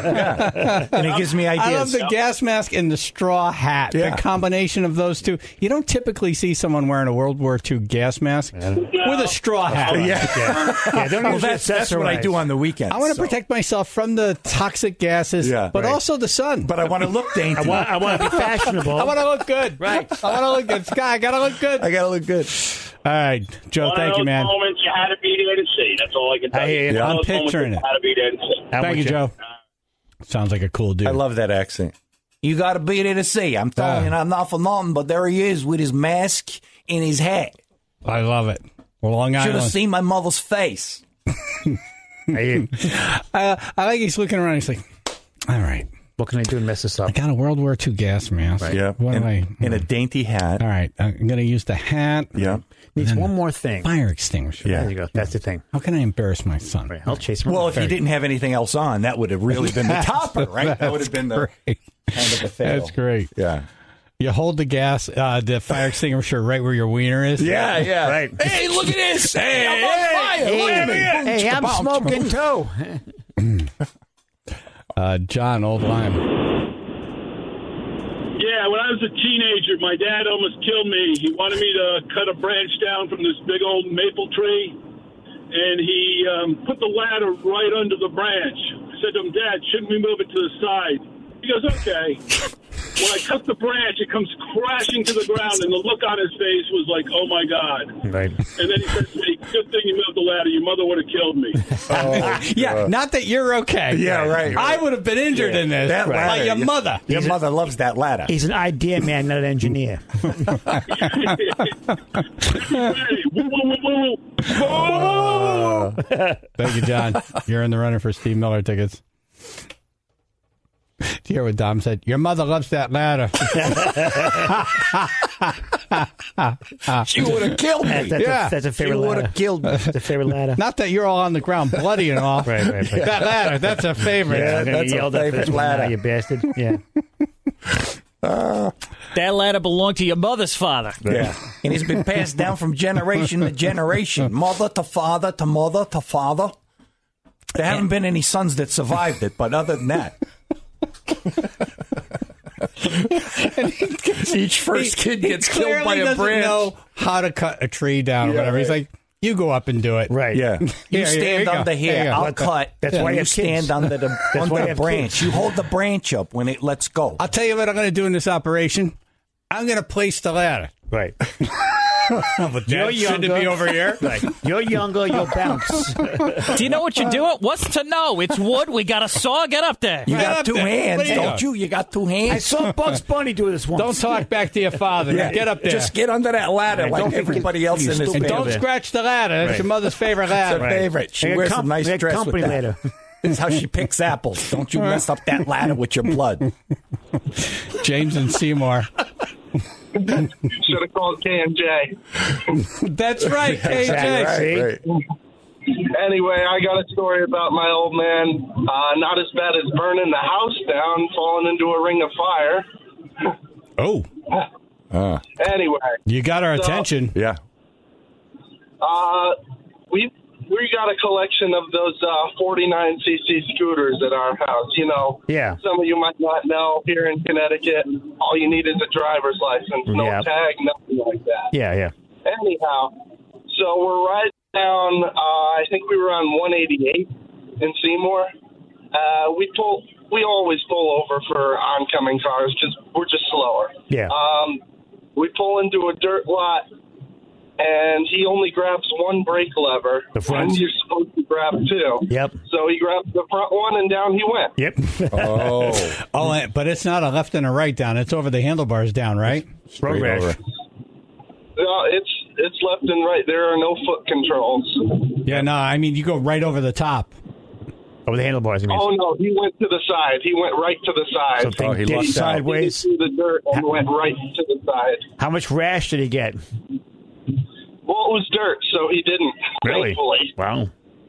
And it gives me I love ideas. the gas mask and the straw hat. Yeah. The combination of those two. You don't typically see someone wearing a World War Two gas mask with a straw hat. Yeah. yeah. Yeah. Don't Well, use that's, that's what I do on the weekends. I want to so. protect myself from the toxic gases, Yeah. but Right. also the sun. But I want to look dainty. I want. I want to be fashionable. I want to look good. Right. I want to look good. Sky, I got to look good. I got to look good. All right, Joe, One thank of you, those man. moments you had to be there to see. That's all I can tell I hear you. you. One of I'm those moments picturing you it. had to be there to see. I'm Thank you, with Joe. Sounds like a cool dude. I love that accent. You got to be there to see. I'm telling you, Uh. I'm not for nothing, but there he is with his mask and his hat. I love it. Well, Long Should have Island. seen my mother's face. I hear you. Uh, I like he's looking around. He's like, all right, What can I do to mess this I up? got a World War Two gas mask. Yeah. What and, do I? and a dainty hat. All right, I'm going to use the hat. Yeah. Needs one more thing. Fire extinguisher. Yeah. There you go. That's the thing. How can I embarrass my son? Right. I'll chase him. Well, around. if you didn't have anything else on, that would have really been the topper, right? That would have been the Great. kind of the fail. That's great. Yeah. You hold the gas, uh, the fire extinguisher right where your wiener is. Yeah, yeah. Right. Hey, look at this. Hey, I'm on fire. Hey, look at me. hey, I'm smoking too. uh, John, Old Lyme. Yeah, when I was a teenager, my dad almost killed me. He wanted me to cut a branch down from this big old maple tree, and he um, put the ladder right under the branch. I said to him, Dad, shouldn't we move it to the side? He goes, okay. When I cut the branch, it comes crashing to the ground, and the look on his face was like, oh, my God. Right. And then he said to me, good thing you moved the ladder. Your mother would have killed me. Oh, Yeah, not that you're okay. Yeah, right, right. I would have been injured Yeah. in this. That ladder, like your yeah. mother. Your mother loves that ladder. He's an idea man, not an engineer. Hey, woo, woo, woo, woo. Uh, Thank you, John. You're in the running for Steve Miller tickets. Do you hear what Dom said? Your mother loves that ladder. she would have killed me. That's, that's, Yeah. a, that's a favorite She would ladder. have killed me. That's a favorite ladder. Not that you're all on the ground bloody and all. Right, right, right. That ladder, that's a favorite. Yeah, I'm gonna that's get a yelled at for favorite this one now, ladder. you bastard. Yeah. That ladder belonged to your mother's father. Yeah. And it's been passed down from generation to generation, mother to father to mother to father. There haven't been any sons that survived it, but other than that. Each first kid gets he killed by clearly a doesn't branch. know how to cut a tree down or Yeah, whatever. He's right. like, you go up and do it. Right. Yeah. You Here, here stand you go. under Here here. you go. I'll Let the- cut. That's and why you you have stand kids. under the, That's under why you the have branch. kids. You hold the branch up when it lets go. I'll tell you what I'm going to do in this operation. I'm going to place the ladder. Right. But You're should it younger. be over here? Right. You're younger, you'll bounce. Do you know what you're doing? What's to know? It's wood. We got a saw. Get up there. You Get got up two there. hands, What do you don't got? you? You got two hands. I saw Bugs Bunny do this once. Don't talk back to your father. Yeah, Get up there. Just get under that ladder Right, like don't everybody forget- else you in this stupid and family. don't scratch the ladder. That's Right. your mother's favorite It's ladder. her favorite. She They got wears com- a nice they got dress company with that. later. This is how she picks apples. Don't you mess up that ladder with your blood. James and Seymour. Should have called K and J. That's right, K J. Exactly. Right, right. Anyway, I got a story about my old man. Uh, not as bad as burning the house down, falling into a ring of fire. Oh, Uh, Anyway, you got our So- attention. yeah. uh, we we got a collection of those uh, forty-nine c c scooters at our house. You know, Yeah. some of you might not know. Here in Connecticut, all you need is a driver's license, no Yeah. tag, nothing like that. Yeah, yeah. Anyhow, so we're riding down, uh, I think we were on one eighty-eight in Seymour. Uh, we pull, we always pull over for oncoming cars because we're just slower. Yeah. Um, we pull into a dirt lot, and he only grabs one brake lever. The front? And you're supposed to grab two. Yep. So he grabbed the front one, and down he went. Yep. Oh. Oh, and- but it's not a left and a right down. It's over the handlebars down, right? Road rash. over. No, it's it's left and right. There are no foot controls. Yeah, no, I mean, you go right over the top. Over the handlebars, I mean. Oh no, he went to the side. He went right to the side. So thing he did lucked out. sideways. Through the dirt and went right to the side. How much rash did he get? Well, it was dirt, so he didn't. Really? Thankfully. Wow.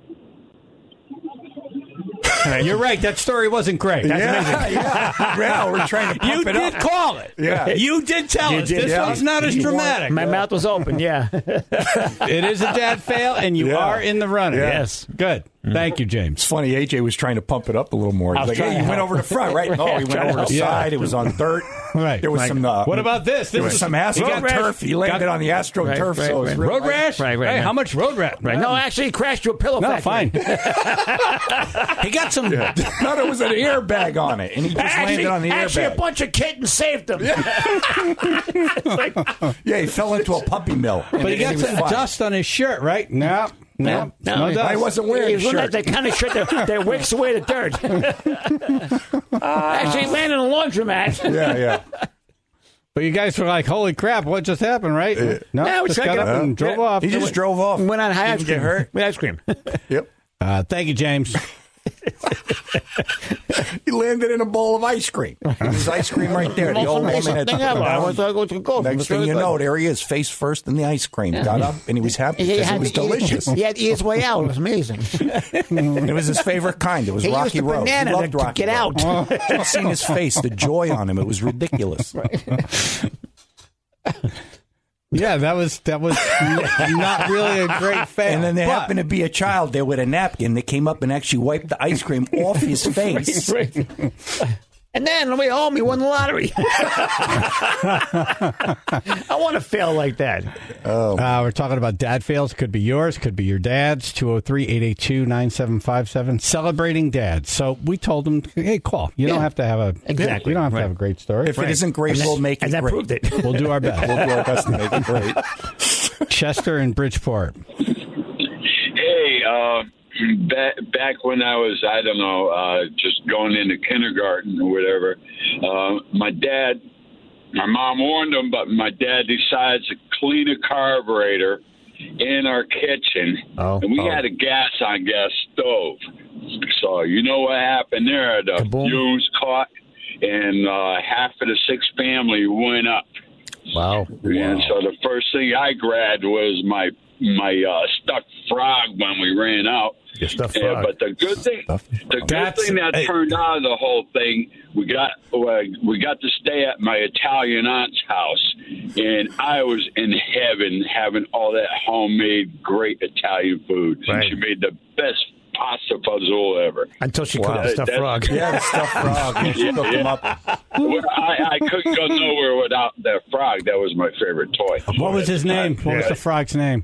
You're right. That story wasn't great. That's Yeah, amazing. yeah. Yeah, we're trying to pump You it did up. call it. Yeah. You did tell You us. did, This yeah. one's not as You dramatic. My mouth was open, yeah. It is a dad fail, and you Yeah. are in the running. Yeah. Yes. Good. Thank you, James. It's funny, A J was trying to pump it up a little more. I He's was like, trying hey, to you went help. over the front, right? No, he went trying to over the help. Yeah. side. It was on dirt. Right. There was Like, some. Uh, What about this? There This was is- some you Astro got- turf. He landed got- on the Astro Right, turf, right, so it was right. real Road nice. rash? Right, right, Hey, right. how much road rash? Right. No, actually, he crashed to a pillow No, factory. fine. He got some. No, there was an airbag on it, and he just Actually, landed on the actually, a airbag. bunch of kittens saved him. Yeah, he fell into a puppy mill. But he got was some fine. dust on his shirt, right? No. No. No, No I dust. I wasn't wearing a He looked like shirt. the kind of shirt that, that wicks away the dirt. Actually, he landed in a laundromat. Yeah, yeah. But you guys were like, holy crap, what just happened, right? No, Yeah, we just tried got to- up and Uh, drove yeah. off. He just drove off. Went on high ice Didn't cream. get hurt. With ice cream. Yep. Uh, thank you, James. He landed in a bowl of ice cream. There's ice cream right there. The old woman had thing ever. I was going to go. Next thing you know, there he is, face first in the ice cream. Got up, and he was happy He because had it was to eat- delicious. He had to eat his way out. It was amazing. It was his favorite kind. It was He used Rocky the Road. banana He loved to Rocky get Road. out. You should have seen his face, the joy on him. It was ridiculous. Yeah, that was that was not really a great fail. And then there but- happened to be a child there with a napkin that came up and actually wiped the ice cream off his face. And then on the way home, he won the lottery. I want to fail like that. Oh, Uh, we're talking about dad fails. Could be yours. Could be your dad's. two oh three, eight eight two, nine seven five seven. Celebrating dads. So we told him, hey, call. You don't Yeah. have to have a Exactly. You don't have Right. to have a great story. if it isn't great, And we'll that- make it and that great. proved it. We'll do our best. We'll do our best to make it great. Chester in Bridgeport. Hey, uh, back back when I was, I don't know, uh, just going into kindergarten or whatever, uh, my dad, my mom warned him, but my dad decides to clean a carburetor in our kitchen, Oh. and we Oh. had a gas on gas stove. So you know what happened there? The Kaboom. fumes caught, and uh, half of the six family went up. Wow. And so the first thing I grabbed was my my uh, stuffed frog when we ran out. Your stuffed Yeah, frog. but the good thing, the good That's- thing that hey. turned out of the whole thing, we got uh, we got to stay at my Italian aunt's house, and I was in heaven having all that homemade great Italian food. Right. She made the best pasta fazool ever. Until she Wow. cooked the stuffed That's- frog. Yeah, the stuffed frog. Yeah, she cooked him up. Well, I, I couldn't go nowhere without that frog. That was my favorite toy. What was his name? What was the frog's name?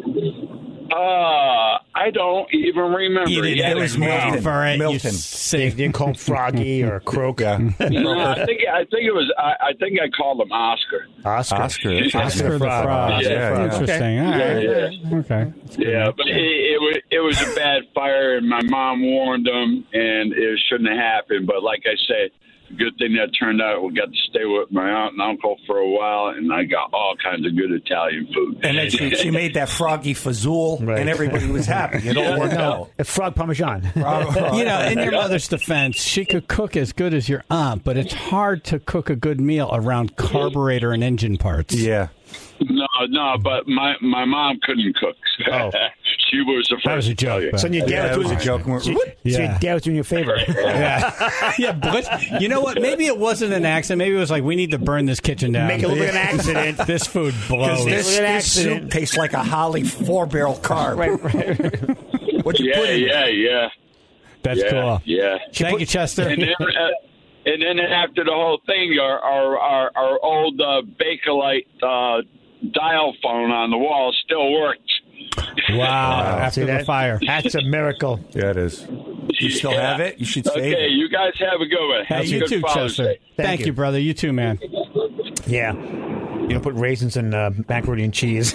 Uh, I don't even remember. You didn't- He had it a was crown. Milton. For it, you Milton. They saved. didn't call him Froggy or Croak. Yeah. No, I think I think it was. I, I think I called him Oscar. Oscar. Oscar. Oscar the frog. Yeah, yeah. Interesting. All right. Yeah, Okay. Yeah, but it, it was it was a bad fire, and my mom warned them, and it shouldn't have happened. But like I said, good thing that turned out. We got to stay with my aunt and uncle for a while, and I got all kinds of good Italian food. And then she, she made that froggy fazool, Right. and everybody was happy. It all worked out. A frog parmesan. You know, in your mother's defense, she could cook as good as your aunt, but it's hard to cook a good meal around carburetor and engine parts. Yeah. No, no, but my my mom couldn't cook. Oh. She was the first. That was a to tell joke. you. but- So your Yeah, dad it was was a doing joke. We're- So, What? so your Yeah. dad was doing your favor. Yeah, yeah, but you know what? Maybe it wasn't an accident. Maybe it was like we need to burn this kitchen down. Make it look like an accident. This food Because blows. this, An this soup accident. tastes like a Holly four-barrel carb. Right, right. What'd you Yeah, put in it? yeah, yeah, That's yeah, cool. yeah. Thank you, Chester. And then, uh, and then after the whole thing, our our our, our old uh, Bakelite uh, dial phone on the wall still worked. Wow! After See the that? fire. That's a miracle. Yeah, it is. You still Yeah. have it? You should save Okay, it. you guys have a good one. Hey, Have a you good too, Father's Chester. Day. Thank, Thank you. you. brother. You too, man. Yeah. You don't put raisins in uh, macaroni and cheese.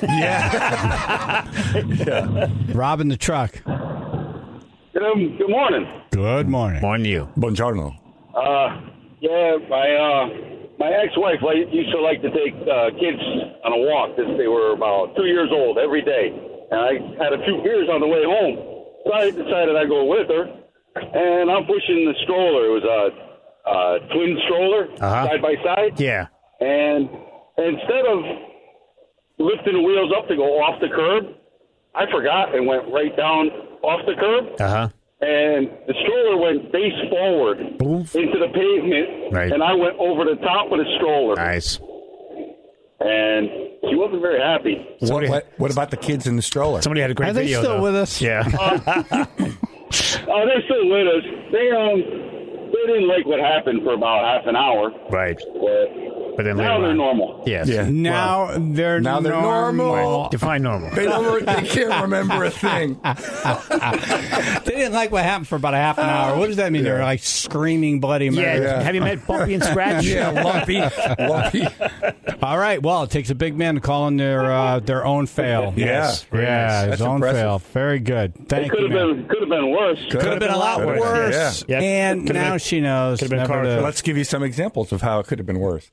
Yeah. Rob in the truck. Um, good morning. Good morning. Morning, you. Buongiorno. Uh, yeah, my uh, my ex-wife like, used to like to take uh, kids on a walk since they were about two years old every day, and I had a few beers on the way home, so I decided I'd go with her, and I'm pushing the stroller. It was a, a twin stroller, Uh-huh. side by side, Yeah. and instead of lifting the wheels up to go off the curb, I forgot and went right down off the curb. Uh huh. And the stroller went face forward into the pavement, Right. and I went over the top of the stroller. Nice. And she wasn't very happy. What, what, what about the kids in the stroller? Somebody had a great Are they video. still though. with us? Yeah. Oh, they're still with us. They um, they didn't like what happened for about half an hour, right. but But then now later they're on. normal. Yes. Yeah. Now they're Now they're normal. Define normal. They don't. They can't remember a thing. They didn't like what happened for about a half an hour. What does that mean? They were like screaming bloody Yeah. murder. Yeah. Have you met Bumpy and Scratch? Yeah, lumpy, lumpy. All right. Well, it takes a big man to call in their uh, their own fail. Yes. Yeah, Nice. his That's own impressive. fail. Very good. It Thank could you, have man. been could have been worse. Could have been a lot Could've been, worse. yeah. Yeah. And Could've now been- she knows. could've been never car- to- Let's give you some examples of how it could have been worse.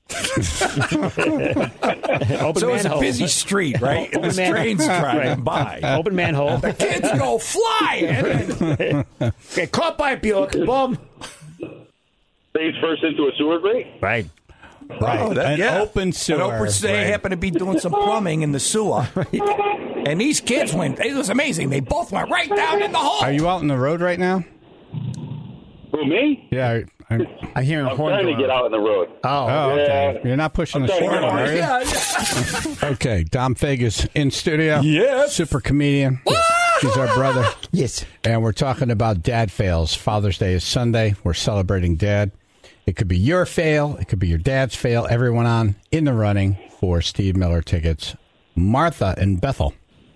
Open So it's a manhole. busy street, right? And Open the man- train's driving Right. by. Open manhole. The kids go flying. Get caught by a Buick. Boom. face first into a sewer grate. Right. Right. Oh, that, An yeah. open sewer. An open sewer. They happened to be doing some plumbing in the sewer. And these kids went, it was amazing. They both went right down in the hole. Are you out on the road right now? Who, me? Yeah. I'm, I'm hearing a I'm horn. trying to going get on. out on the road. Oh, Oh, okay. Yeah. You're not pushing I'm the trying to horn, get are you? Yeah, yeah. Okay, Dom Fagas in studio. Yes. Super comedian. He's our brother. Yes. And we're talking about dad fails. Father's Day is Sunday. We're celebrating dad. It could be your fail. It could be your dad's fail. Everyone on in the running for Steve Miller tickets. Martha in Bethel.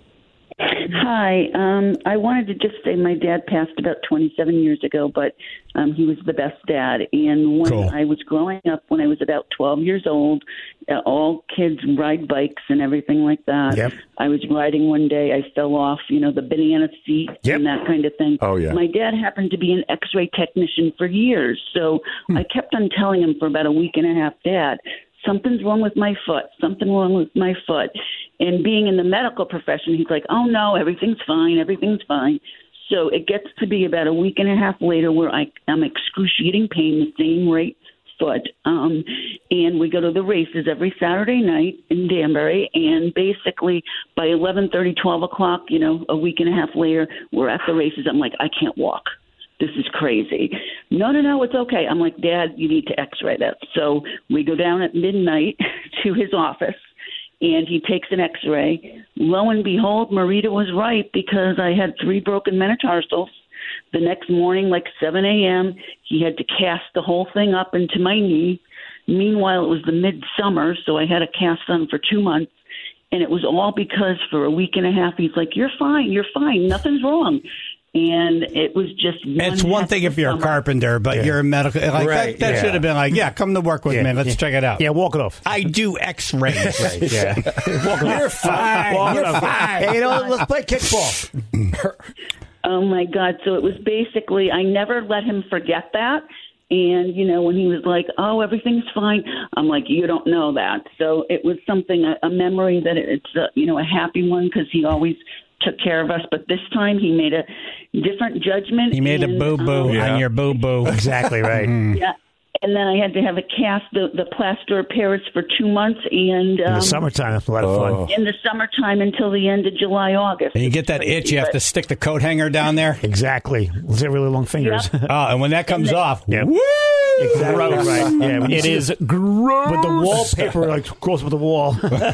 Hi. Um, I wanted to just say my dad passed about twenty-seven years ago, but um, he was the best dad. And when Cool. I was growing up, when I was about twelve years old, uh, all kids ride bikes and everything like that. Yep. I was riding one day. I fell off, you know, the banana seat Yep. and that kind of thing. Oh, yeah. My dad happened to be an X-ray technician for years. So Hmm. I kept on telling him for about a week and a half, Dad, something's wrong with my foot. Something wrong with my foot. And being in the medical profession, he's like, oh, no, everything's fine. Everything's fine. So it gets to be about a week and a half later where I, I'm excruciating pain, the same right foot. Um, and we go to the races every Saturday night in Danbury. And basically by eleven thirty, twelve o'clock, you know, a week and a half later, we're at the races. I'm like, I can't walk. This is crazy. No, no, no, it's okay. I'm like, Dad, you need to x-ray that. So we go down at midnight to his office, and he takes an x-ray. Lo and behold, Marita was right because I had three broken metatarsals. The next morning, like seven a.m., he had to cast the whole thing up into my knee. Meanwhile, it was the midsummer, so I had a cast on for two months. And it was all because for a week and a half, he's like, you're fine, you're fine, nothing's wrong. And it was just one It's one heck thing of if you're a summer. carpenter, but Yeah. you're a medical. Like Right, that that yeah. should have been like, yeah, come to work with Yeah, me. Let's yeah. check it out. Yeah, walk it off. I do X-rays. Right, yeah. Walk it off. You're fine. Walk You're it off. fine. Hey, you know, let's play kickball. Oh, my God. So it was basically, I never let him forget that. And, you know, when he was like, oh, everything's fine, I'm like, you don't know that. So it was something, a, a memory that it's, a, you know, a happy one because he always took care of us. But this time he made a different judgment. He made a and, boo-boo um, Yeah. on your boo-boo. Exactly right. Yeah. And then I had to have a cast, the, the plaster of Paris for two months. And In um, the summertime, that's a lot of Oh. fun. in the summertime until the end of July, August. And you get that itch, you have to stick the coat hanger down there. Exactly. Those are really long fingers. Yeah. Oh, and when that comes off, Yep. woo! Exactly Gross. right. Yeah, when you It see is the- gross. But the wallpaper like goes with the wall.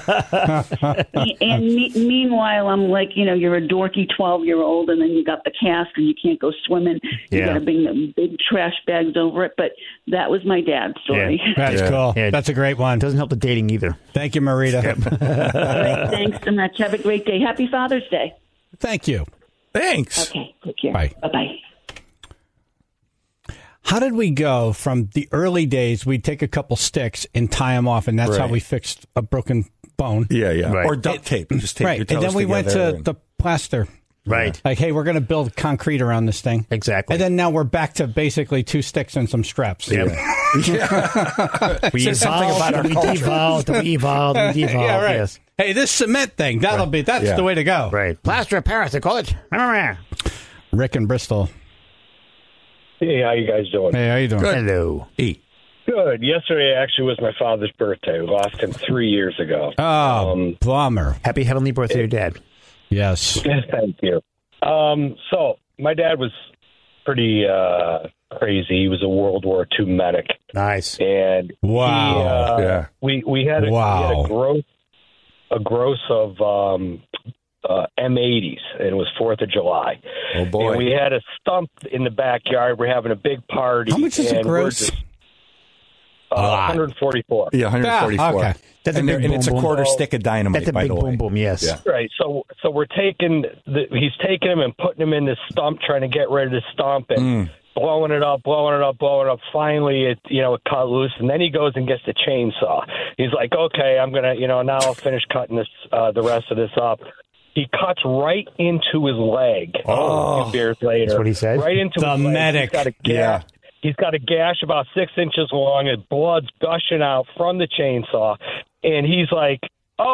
And me- meanwhile, I'm like, you know, you're a dorky twelve-year-old, and then you got the cast, and you can't go swimming. You Yeah. got to bring the big trash bags over it. But that was my dad's story. That's Yeah. cool. Yeah. That's a great one. Doesn't help the dating either. Thank you, Marita. All right, thanks so much. Have a great day. Happy Father's Day. Thank you. Thanks. Okay, take care. Bye. Bye-bye. How did we go from the early days? We'd take a couple sticks and tie them off, and that's how Right. we fixed a broken bone. Yeah, yeah. Right. Or duct tape. Just tape Right. your And then toes we went together to and- the plaster. Right. Like, hey, we're going to build concrete around this thing. Exactly. And then now we're back to basically two sticks and some straps. Yep. we Says something evolved, about our we culture. devolved, we evolved, we devolved. Yeah, right. Yes. Hey, this cement thing, that'll be, that's Yeah. the way to go. Right. Plaster of Paris, they call it. Rick in Bristol. Hey, how you guys doing? Hey, how you doing? Hello. Hey. Good. Yesterday actually was my father's birthday. We lost him three years ago. Oh, Um, bummer. Happy heavenly birthday, your dad. Yes. Thank you. Um, so my dad was pretty uh, crazy. He was a World War Two medic. Nice. And Wow. he, uh, Yeah. we we had a, Wow. we had a gross a gross of um, uh, M eighties, and it was Fourth of July. Oh, boy. And we had a stump in the backyard. We're having a big party. How much is a and we're gross? just- A Uh, lot. one hundred forty-four. Yeah, one hundred forty-four. Ah, okay. That's a and, big there- and it's a boom, boom. quarter stick of dynamite, That's a by big the way. boom boom, yes. Yeah. Right. So so we're taking the, he's taking him and putting him in this stump, trying to get rid of the stump and Mm. blowing it up, blowing it up, blowing it up. Finally, it you know it cut loose, and then he goes and gets the chainsaw. He's like, okay, I'm gonna you know now I'll finish cutting this uh, the rest of this up. He cuts right into his leg. Oh. a few beers later, That's what he said? Right into The his leg. medic. He's got a gash. Yeah. He's got a gash about six inches long, and blood's gushing out from the chainsaw. And he's like, "Oh,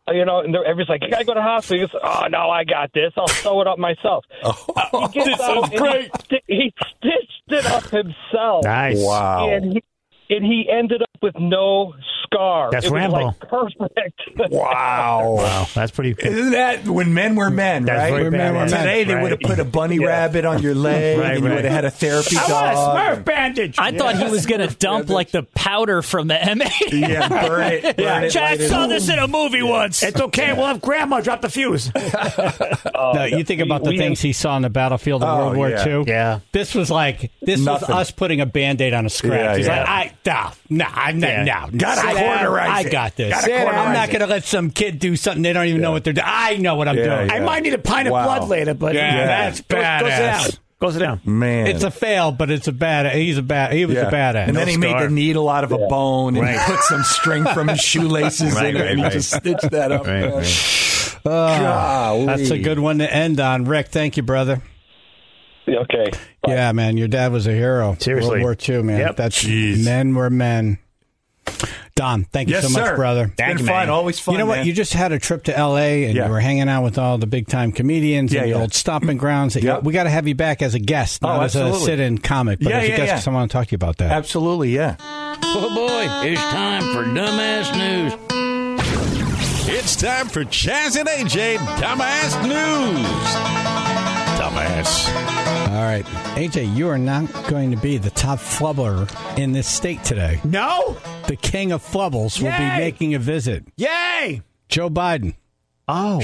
You know, and everybody's like, "You gotta go to the hospital." He goes, "Oh no, I got this. I'll sew it up myself." Oh, he gets this out sounds and great. He, he stitched it up himself. Nice. Wow. And he, and he ended up with no scar. That's it was Rambo. like perfect. Wow. Wow, that's pretty good. Isn't that when men were men, That's right? very When men were badass. men. Today they Right. would have put a bunny rabbit on your leg Right, and you right. would have had a therapy I dog. want a Smurf bandage. I thought he was going to dump like the powder from the M eighty. Yeah, burn it. Burn Yeah. it, Chad light it saw up. this in a movie once. It's okay. We'll have Grandma drop the fuse. No, you think about the we- things he saw on the battlefield of Oh, World War yeah. Two. Yeah. This was like this Nothing. was us putting a Band-Aid on a scratch. Yeah, He's yeah. like, I no, no, no, Yeah. no. Gotta Sit down. cauterize I it. got this. Gotta Sit down. I'm cauterize not it. going to let some kid do something they don't even know what they're doing. I know what I'm Yeah, doing. yeah. I might need a pint of Wow. blood later, but Yeah, that's go, Go sit down. badass. Go sit down. Man. It's a fail, but it's a bad. He's a bad. He was Yeah. a badass. And then he made the needle out of a bone and Right. he put some string from his shoelaces Right, in it right, and he right. just stitched that up. Right, man. right. Golly. That's a good one to end on. Rick, thank you, brother. Okay. Yeah, man, your dad was a hero. Seriously. World War Two, man. Yep. That's Jeez. men were men. Don, thank you Yes, so much, sir. brother. It's been Thank you, fun. man. Always fun. You know what? man. You just had a trip to L A and Yeah. you were hanging out with all the big time comedians Yeah, and the yeah. old stomping grounds. Yeah. We got to have you back as a guest, not Oh, as a absolutely. sit-in comic, but Yeah, as a yeah, guest yeah. because I want to talk to you about that. Absolutely, yeah. Oh boy, it's time for Dumbass News. It's time for Chaz and A J Dumbass News. Dumbass. All right. A J, you are not going to be the top flubber in this state today. No? The king of flubbles will Yay! be making a visit. Yay! Joe Biden. Oh.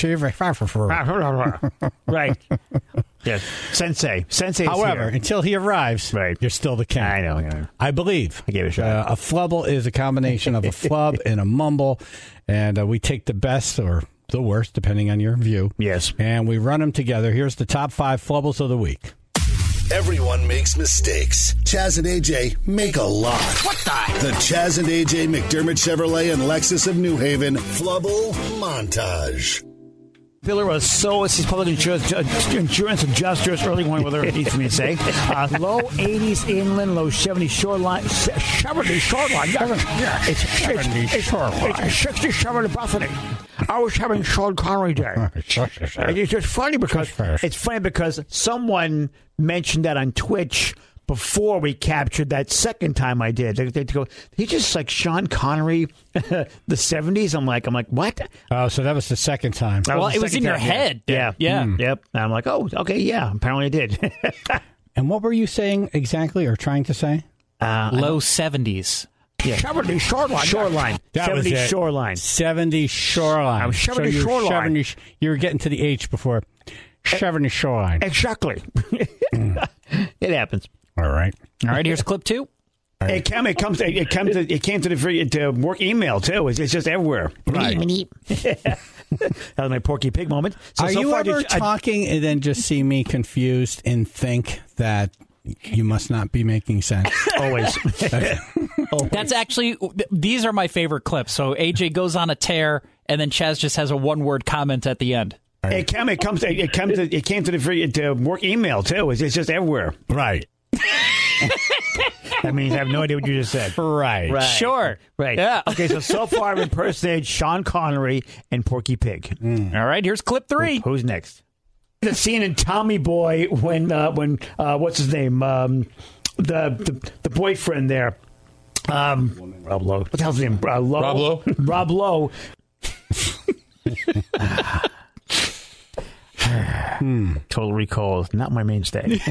Right. Yes. Sensei. Sensei is However, here. until he arrives, Right. you're still the king. I know. I know. I believe. I gave it a shot. Uh, a flubble is a combination of a flub and a mumble, and uh, we take the best or the worst, depending on your view. Yes. And we run them together. Here's the top five flubbles of the week. Everyone makes mistakes. Chaz and A J make a lot. What the? The Chaz and A J McDermott Chevrolet and Lexus of New Haven Flubble Montage. Pillar was so it's his public insurance, uh, insurance adjusters early morning weather, easy for me to say. Uh, low eighties inland, low seventies shoreline. seventy shoreline. Yeah, it's, it's, it's, it's sixty-seven Bethany. I was having Sean Connery Day. And it's just funny because it's funny because someone mentioned that on Twitch before we captured that second time I did. They, they go, he just like Sean Connery, the seventies. I'm like, I'm like, what? Oh, so that was the second time. That Well, the it was second in your time, yeah. head. Yeah. Yeah. Mm. Yep. And I'm like, oh, okay, yeah. Apparently I did. And what were you saying exactly or trying to say? Uh, Low seventies. yeah. seventy shoreline. Shoreline. That was seventy it. shoreline. seventy shoreline. I was seventy so you were shoreline. seventy sh- you were getting to the H before. seventy shoreline. Exactly. It happens. All right. All right, here's clip two. It, come, it comes. It comes. To, it came to the free, to work email too. It's, it's just everywhere. Right. That was my Porky Pig moment. So, Are so you far, ever did- I- talking and then just see me confused and think that you must not be making sense? Always. That's actually, these are my favorite clips. So A J goes on a tear, and then Chaz just has a one-word comment at the end. It, come, it comes. It comes. To, it came to the free, to work email too. It's, it's just everywhere. Right. That means I have no idea what you just said. Right. Right. Sure. Right. Yeah. Okay. So so far I've impersonated Sean Connery and Porky Pig. All right, here's clip three. Who's next? The scene in Tommy Boy when uh, when uh, what's his name um, the, the the boyfriend there. Um, Rob Lowe. What the hell's his name? Uh, Lowe? Rob Lowe? Rob Lowe. Hmm. Total Recall is not my mainstay.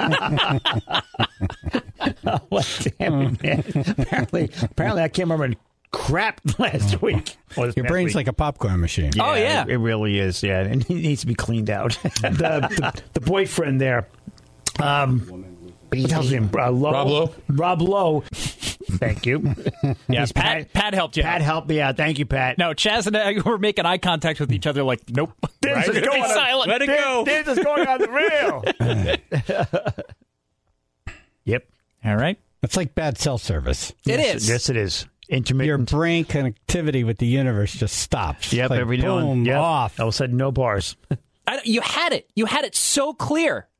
Oh, what damn it, man. Apparently, apparently I can't remember crap last week. Or this Your past brain's week. like a popcorn machine. Oh, yeah. It, it really is, yeah. And it needs to be cleaned out. the, the the boyfriend there. Um, what the hell's his name? Uh, Lowe? Rob Lowe? Rob Lowe. Thank you. Yeah, He's Pat, Pat helped you. Pat out. helped me out. Thank you, Pat. No, Chaz and I were making eye contact with each other like, nope. This Right? is going Be on. silent. Let it this, go. This is going on the real. Yep. All right. It's like bad cell service. It yes, is. Yes, it is. Your Intermittent. brain connectivity with the universe just stops. Yep, It's like every now boom, and yep. off. All of a sudden, no bars. I, you had it. You had it so clear.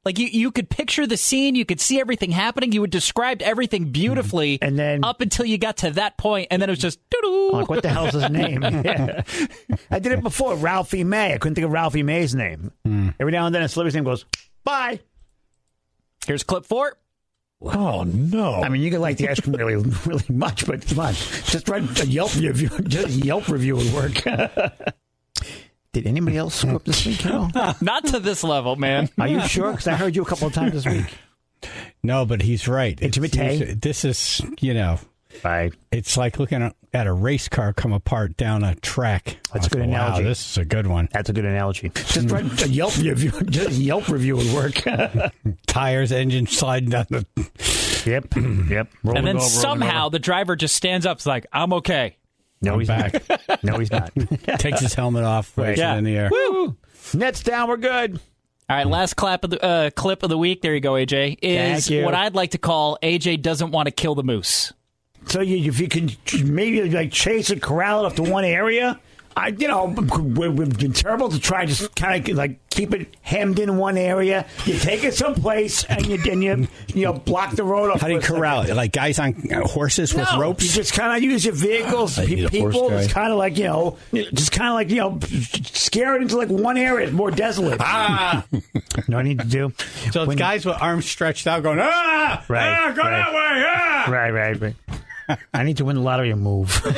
Like you, you could picture the scene, you could see everything happening, you would describe everything beautifully, and then up until you got to that point, and then it was just doo-doo. Like, what the hell's his name? Yeah. I did it before, Ralphie May. I couldn't think of Ralphie May's name. Mm. Every now and then, a celebrity's name goes, bye. Here's clip four. Oh, no. I mean, you can like the ice cream really, really much, but come on. Just write a Yelp review. Just a Yelp review would work. Did anybody else screw up this week, Carol? Not to this level, man. Are you sure? Because I heard you a couple of times this week. No, but he's right. It's, Intimate. this is, you know, right. It's like looking at a race car come apart down a track. That's a good wow, analogy. This is a good one. That's a good analogy. Just write a Yelp review. Just a Yelp review would work. Tires, engine sliding down the. Yep. Yep. Rolling and then over, somehow the driver just stands up, is like, "I'm okay." No, I'm he's back. not. No, he's not. Takes his helmet off, waves Yeah. it in the air. Woo! Nets down. We're good. All right, last clap of the uh, clip of the week. There you go, A J. Is Thank you. what I'd like to call A J doesn't want to kill the moose. So you, if you can maybe like chase and corral it up to one area, I you know it would be terrible to try to just kind of like keep it hemmed in one area. You take it someplace and you and you you know block the road up. How do you corral it? Like guys on horses with no, ropes? You just kind of use your vehicles, I pe- need a horse people. guy. It's kind of like you know, just kind of like you know, scare it into like one area. It's more desolate. Ah! You know what I need to do? So it's When- guys with arms stretched out going, ah! Right, ah, go right. that way, ah! Right, right, right. I need to win the lottery and move. Far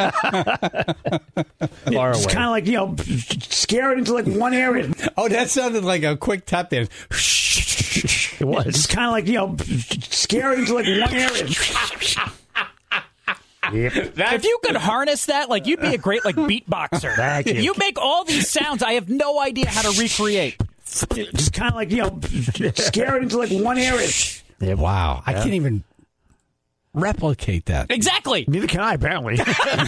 It's away. kind of like, you know, scare it into like one area. Oh, that sounded like a quick tap dance. It was. It's kind of like, you know, scare it into like one area. Yep. If you could harness that, like you'd be a great like beatboxer. Thank you. You make all these sounds I have no idea how to recreate. Just kind of like, you know, scare it into like one area. Wow. I can't even replicate that. Exactly. Neither can I, apparently.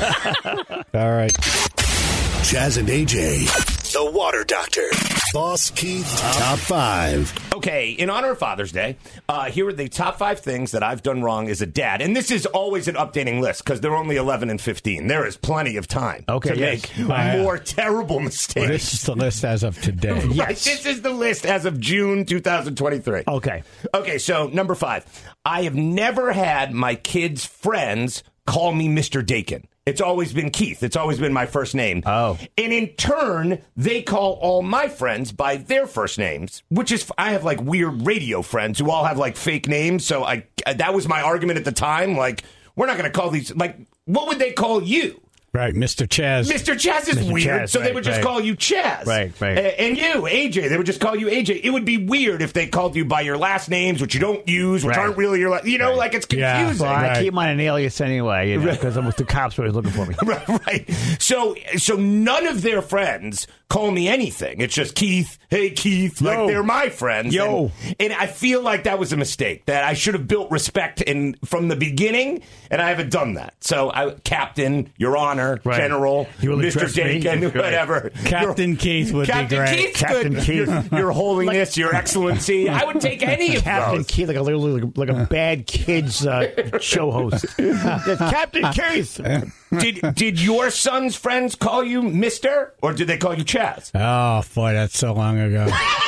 All right. Chaz and A J, the Water Doctor. Boss Keith, top five. Okay, in honor of Father's Day, uh, here are the top five things that I've done wrong as a dad. And this is always an updating list because they're only eleven and fifteen. There is plenty of time Okay, to yes. make Wow. more terrible mistakes. This is the list as of today. Right, Yes. this is the list as of June twenty twenty-three. Okay. Okay, so number five. I have never had my kids' friends call me Mister Dakin. It's always been Keith. It's always been my first name. Oh. And in turn, they call all my friends by their first names, which is, I have like weird radio friends who all have like fake names. So I, that was my argument at the time. Like, we're not going to call these, like, what would they call you? Right, Mister Chaz. Mister Chaz is Mister weird, Chaz, so they right, would just right. call you Chaz. Right, right. A- and you, A J, they would just call you A J. It would be weird if they called you by your last names, which you don't use, which Right. aren't really your last, you know, Right. like it's Yeah. confusing. Well, I Right. keep mine an alias anyway, you know, because the cops were always looking for me. right, right. So, so none of their friends call me anything. It's just Keith. Hey, Keith. Like Yo. they're my friends. Yo. And, and I feel like that was a mistake. That I should have built respect in from the beginning, and I haven't done that. So, I, Captain, Your Honor, Right. General, You will Mister address me? Dakin, Right. whatever. Captain Keith would Captain be great. Keith's Captain good. Keith. Your, your Holiness, Your Excellency. I would take any of Captain those. Keith, like a little, like, like a bad kid's uh, show host. Captain Keith. Did did your son's friends call you Mister or did they call you Chaz? Oh, boy, that's so long ago.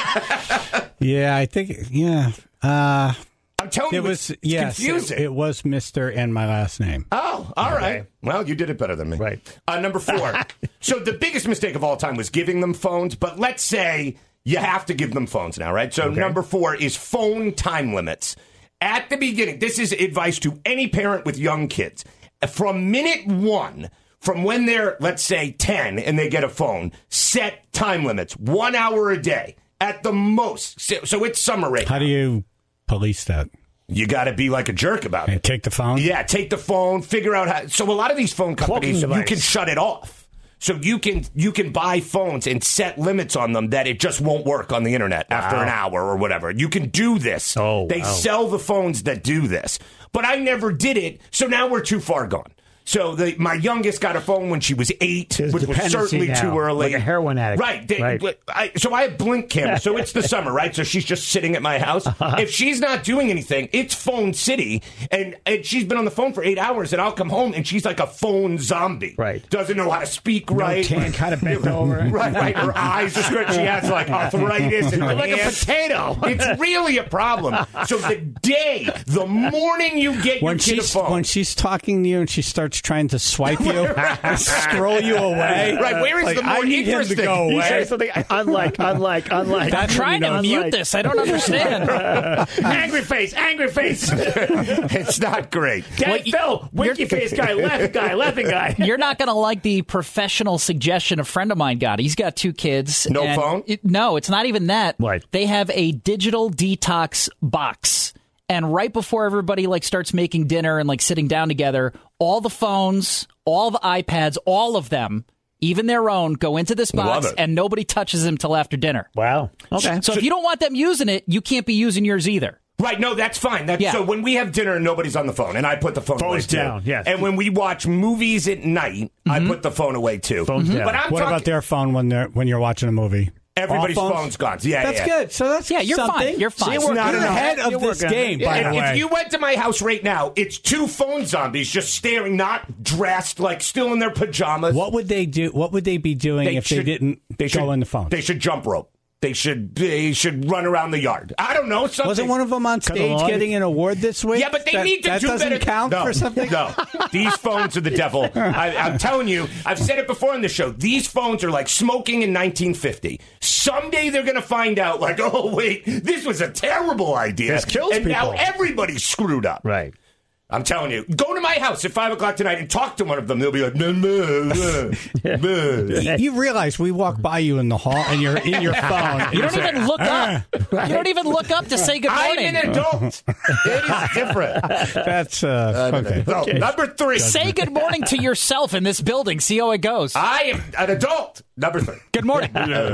Yeah, I think, yeah. Uh, I'm telling it you, was, it's, it's yes, confusing. it, it was Mister and my last name. Oh, all right. Well, you did it better than me. Right. Uh, number four. So the biggest mistake of all time was giving them phones, but let's say you have to give them phones now, right? So Okay. number four is phone time limits. At the beginning, this is advice to any parent with young kids. From minute one, from when they're, let's say, ten and they get a phone, set time limits. One hour a day at the most. So, so it's summer right How now. do you police that? You got to be like a jerk about it. And take the phone? Yeah, take the phone, figure out how. So a lot of these phone companies, you device. can shut it off. So you can you can buy phones and set limits on them that it just won't work on the internet after an hour or whatever. You can do this. Oh, they wow. sell the phones that do this. But I never did it, so now we're too far gone. So the, my youngest got a phone when she was eight, There's which was dependency certainly now, too early. like a heroin addict. Right. They- Right. but I, so I have Blink camera. So it's the summer, right? So she's just sitting at my house. Uh-huh. If she's not doing anything, it's phone city. And, and she's been on the phone for eight hours, and I'll come home, and she's like a phone zombie. Right. Doesn't know how to speak No right. tan, kind of bent over. Right, right. Her eyes are scratched. She has like arthritis and Like a potato. It's really a problem. So the day, the morning you get When your kid a she's phone. when she's talking to you and she starts trying to swipe you, scroll you away. Right, where is Like, the more I need him to interesting? go You away. say something unlike, unlike, unlike. I'm trying to Unlike. mute this. I don't understand. Angry face, angry face. It's not great. Dad, Well, Phil, winky face guy, laughing guy, laughing guy. You're not going to like the professional suggestion a friend of mine got. He's got two kids. No and phone? It, no, it's not even that. What? They have a digital detox box. And right before everybody like starts making dinner and like sitting down together, all the phones, all the iPads, all of them, even their own, go into this box, Love it. and nobody touches them till after dinner. Wow. Okay. So, if you don't want them using it, you can't be using yours either. Right, no, that's fine. That's, Yeah. So when we have dinner and nobody's on the phone, and I put the phone away Phone's too. down, yes. And when we watch movies at night, I put the phone away too. Phone's down. But I'm What talking, about their phone when they're when you're watching a movie? everybody's All phones? phone's gone. Yeah, That's yeah. good. So that's Yeah, you're something. fine. You're fine. See, It's we're not you're enough. ahead of You're this working on it. game. By If, the way, if you went to my house right now, it's two phone zombies just staring, not dressed, like still in their pajamas. what would they do? What would they be doing if should- they didn't they should, go in the phone? They should jump rope. They should they should run around the yard. I don't know. Something. Wasn't one of them on Cut the stage lawn? getting an award this week? Yeah, but they that, need to that do doesn't better. count no, for something. No, these phones are the devil. I, I'm telling you. I've said it before on the show. These phones are like smoking in nineteen fifty. Someday they're going to find out. Like, oh wait, this was a terrible idea. This kills and now people. everybody's screwed up. Right. I'm telling you. Go to my house at five o'clock tonight and talk to one of them. They'll be like, "Meh, meh, meh, meh." You realize we walk by you in the hall and you're in your phone. You don't even look up. You don't even look up to say good I'm morning. an adult. It is different. That's uh, okay. So, number three. Say good morning to yourself in this building. See how it goes. I am an adult. Number three. Good morning.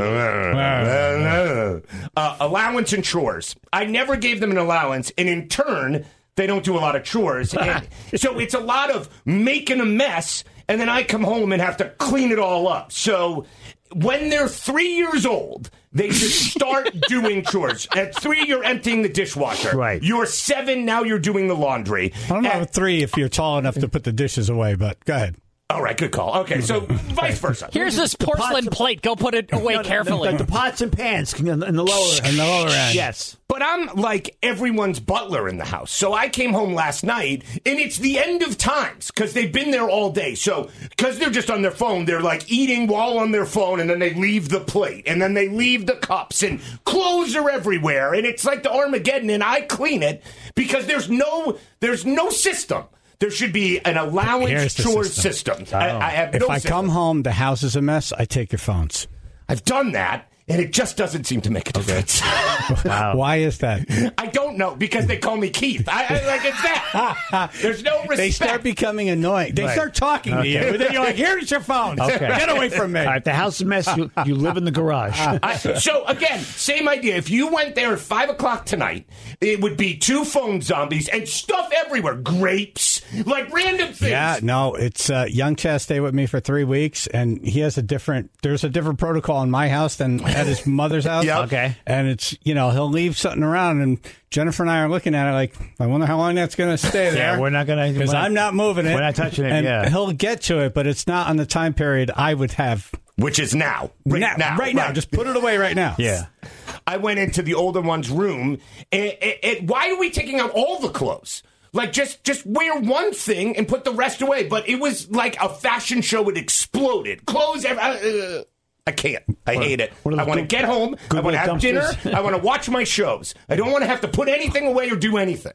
uh, allowance and chores. I never gave them an allowance, and in turn, they don't do a lot of chores. And so it's a lot of making a mess, and then I come home and have to clean it all up. So when they're three years old, they should start doing chores. At three, you're emptying the dishwasher. Right. You're seven, now you're doing the laundry. I don't know And- at three if you're tall enough to put the dishes away, but go ahead. all right, good call. Okay, so vice versa. Here's this porcelain plate. Go put it away No, no, carefully. The, the pots and pans in the, in the lower, In the lower end. Yes. But I'm like everyone's butler in the house. So I came home last night, and it's the end of times because they've been there all day. So because they're just on their phone, they're like eating while on their phone, and then they leave the plate, and then they leave the cups, and clothes are everywhere, and it's like the Armageddon. And I clean it because there's no there's no system. There should be an allowance Here's the chores system. system. I, I have If no I system. come home, the house is a mess, I take your phones. I've done that. And it just doesn't seem to make a difference. Wow. Why is that? I don't know, because they call me Keith. I, I like it's that. There's no respect. They start becoming annoying. They Right. start talking Okay. to you. But then you're like, here's your phone. Okay. Get away from me. All right, the house is a mess. You, you live in the garage. I, so again, same idea. If you went there at five o'clock tonight, it would be two phone zombies and stuff everywhere, grapes, like random things. Yeah, no, it's uh, young Chaz stayed with me for three weeks, and he has a different. There's a different protocol in my house than at his mother's house. Yep. Okay. And it's, you know, he'll leave something around, and Jennifer and I are looking at it like, I wonder how long that's going to stay there. Yeah, we're not going to. Because I'm not moving it. We're not touching it. And Yeah. he'll get to it, but it's not on the time period I would have. Which is now. Right now, now. right now. Just put it away right now. Yeah. I went into the older one's room, and, and, and why are we taking out all the clothes? Like, just, just wear one thing and put the rest away. But it was like a fashion show. It exploded. Clothes, every, uh, I can't. I What- hate it. what are the I want to good- get home. I good want to little have dinner. dumpsters? I want to watch my shows. I don't want to have to put anything away or do anything.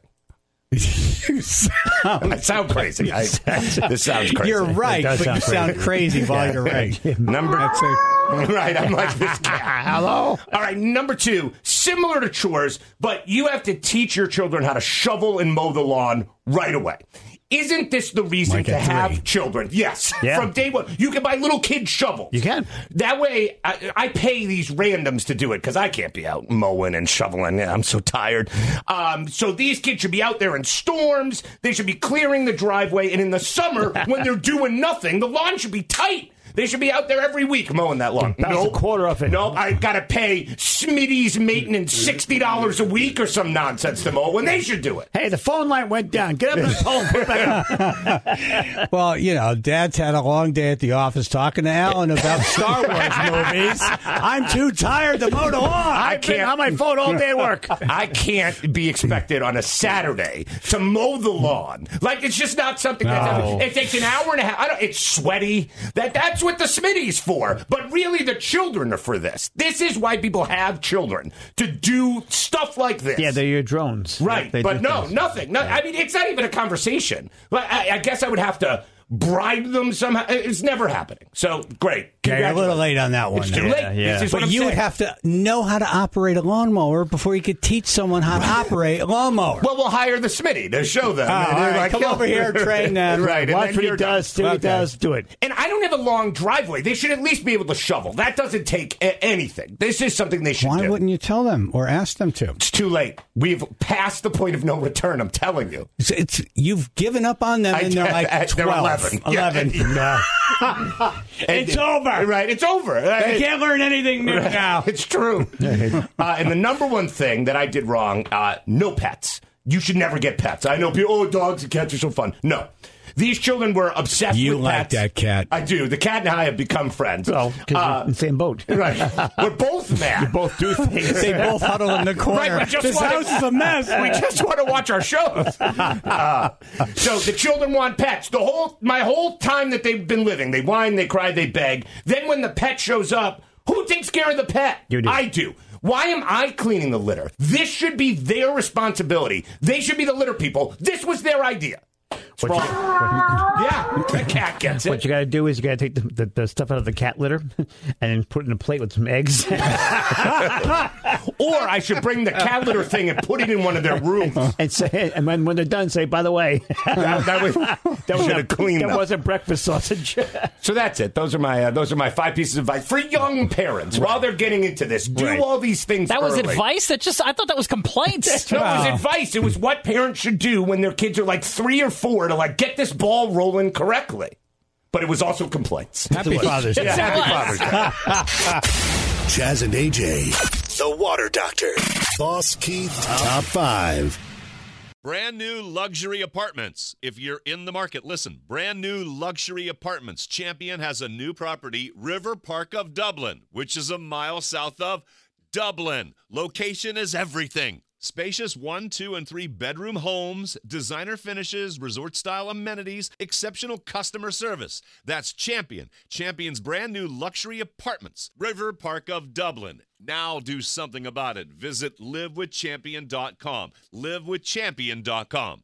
You sound, I sound crazy. I, this sounds crazy. You're right, It but does you sound sound crazy while you're right. Number That's it. right, I'm like this guy. Hello? All right, number two, similar to chores, but you have to teach your children how to shovel and mow the lawn right away. Isn't this the reason Like to at have three. children? Yes. Yeah. From day one. You can buy little kid shovels. You can. That way, I, I pay these randoms to do it because I can't be out mowing and shoveling. I'm so tired. Um, so these kids should be out there in storms. They should be clearing the driveway. And in the summer, when they're doing nothing, the lawn should be tight. They should be out there every week mowing that lawn. Bounce Nope. a quarter off it. Nope. I got to pay Smitty's maintenance sixty dollars a week or some nonsense to mow when they should do it. Hey, the phone line went down. Get up in the phone. Put it back up. Well, you know, Dad's had a long day at the office talking to Alan about Star Wars movies. I'm too tired to mow the lawn. I Been can't on my phone all day at work. I can't be expected on a Saturday to mow the lawn. Like it's just not something that's No. It takes an hour and a half. I don't, it's sweaty. That that's what the Smitty's for. But really, the children are for this. This is why people have children to do stuff like this. Yeah, they're your drones. Right, They but do no, things. nothing. No, I mean, it's not even a conversation. Like, I, I guess I would have to bribe them somehow. It's never happening. So great. Yeah, you're a little late on that one. It's too then. late. yeah. This is what But I'm you would saying. have to know how to operate a lawnmower before you could teach someone how to operate a lawnmower. Well, we'll hire the Smitty to show them. Oh, And all they're right, like, come "Yo." over here, train them. Right. and Watch then what he you're does. See what he Okay. does. Do it. And I don't have a long driveway. They should at least be able to shovel. That doesn't take a- anything. This is something they should Why do. wouldn't you tell them or ask them to? It's too late. We've passed the point of no return. I'm telling you. It's, it's you've given up on them, I- and they're like they're twelve, eleven. Yeah. eleven. It's over. Right. It's over. They can't learn anything new now. It's true. uh, and the number one thing that I did wrong, uh, no pets. You should never get pets. I know people, oh, dogs and cats are so fun. No. These children were obsessed You with like pets. that cat. I do. The cat and I have become friends. Well, because Uh, you're in the same boat. Right. We're both mad. You both do things. They both huddle in the corner. Right, we just This wanna- house is a mess. We just want to watch our shows. Uh, so the children want pets. The whole my whole time that they've been living, they whine, they cry, they beg. Then when the pet shows up, who takes care of the pet? You do. I do. Why am I cleaning the litter? This should be their responsibility. They should be the litter people. This was their idea. It's What wrong. you- Yeah, the cat gets What it. you got to do is you got to take the, the, the stuff out of the cat litter and then put it in a plate with some eggs. Or I should bring the cat litter thing and put it in one of their rooms. and say, and when, when they're done, say, by the way, That, that was that was should have cleaned that them. wasn't breakfast sausage. So that's it. Those are my uh, those are my five pieces of advice for young parents while they're getting into this. Do Right. all these things. That was early. advice. That just I thought that was complaints. No, it Wow. was advice. It was what parents should do when their kids are like three or four to like get this ball rolling correctly. But it was also complaints. Happy Father's Day. Yeah, happy Father's Day. Chaz and A J, the Water Doctor. Boss Keith Top five. Brand new luxury apartments. If you're in the market, listen. Brand new luxury apartments. Champion has a new property, River Park of Dublin, which is a mile south of Dublin. Location is everything. Spacious one, two, and three bedroom homes, designer finishes, resort-style amenities, exceptional customer service. That's Champion. Champion's brand new luxury apartments. River Park of Dublin. Now do something about it. Visit live with champion dot com. live with champion dot com.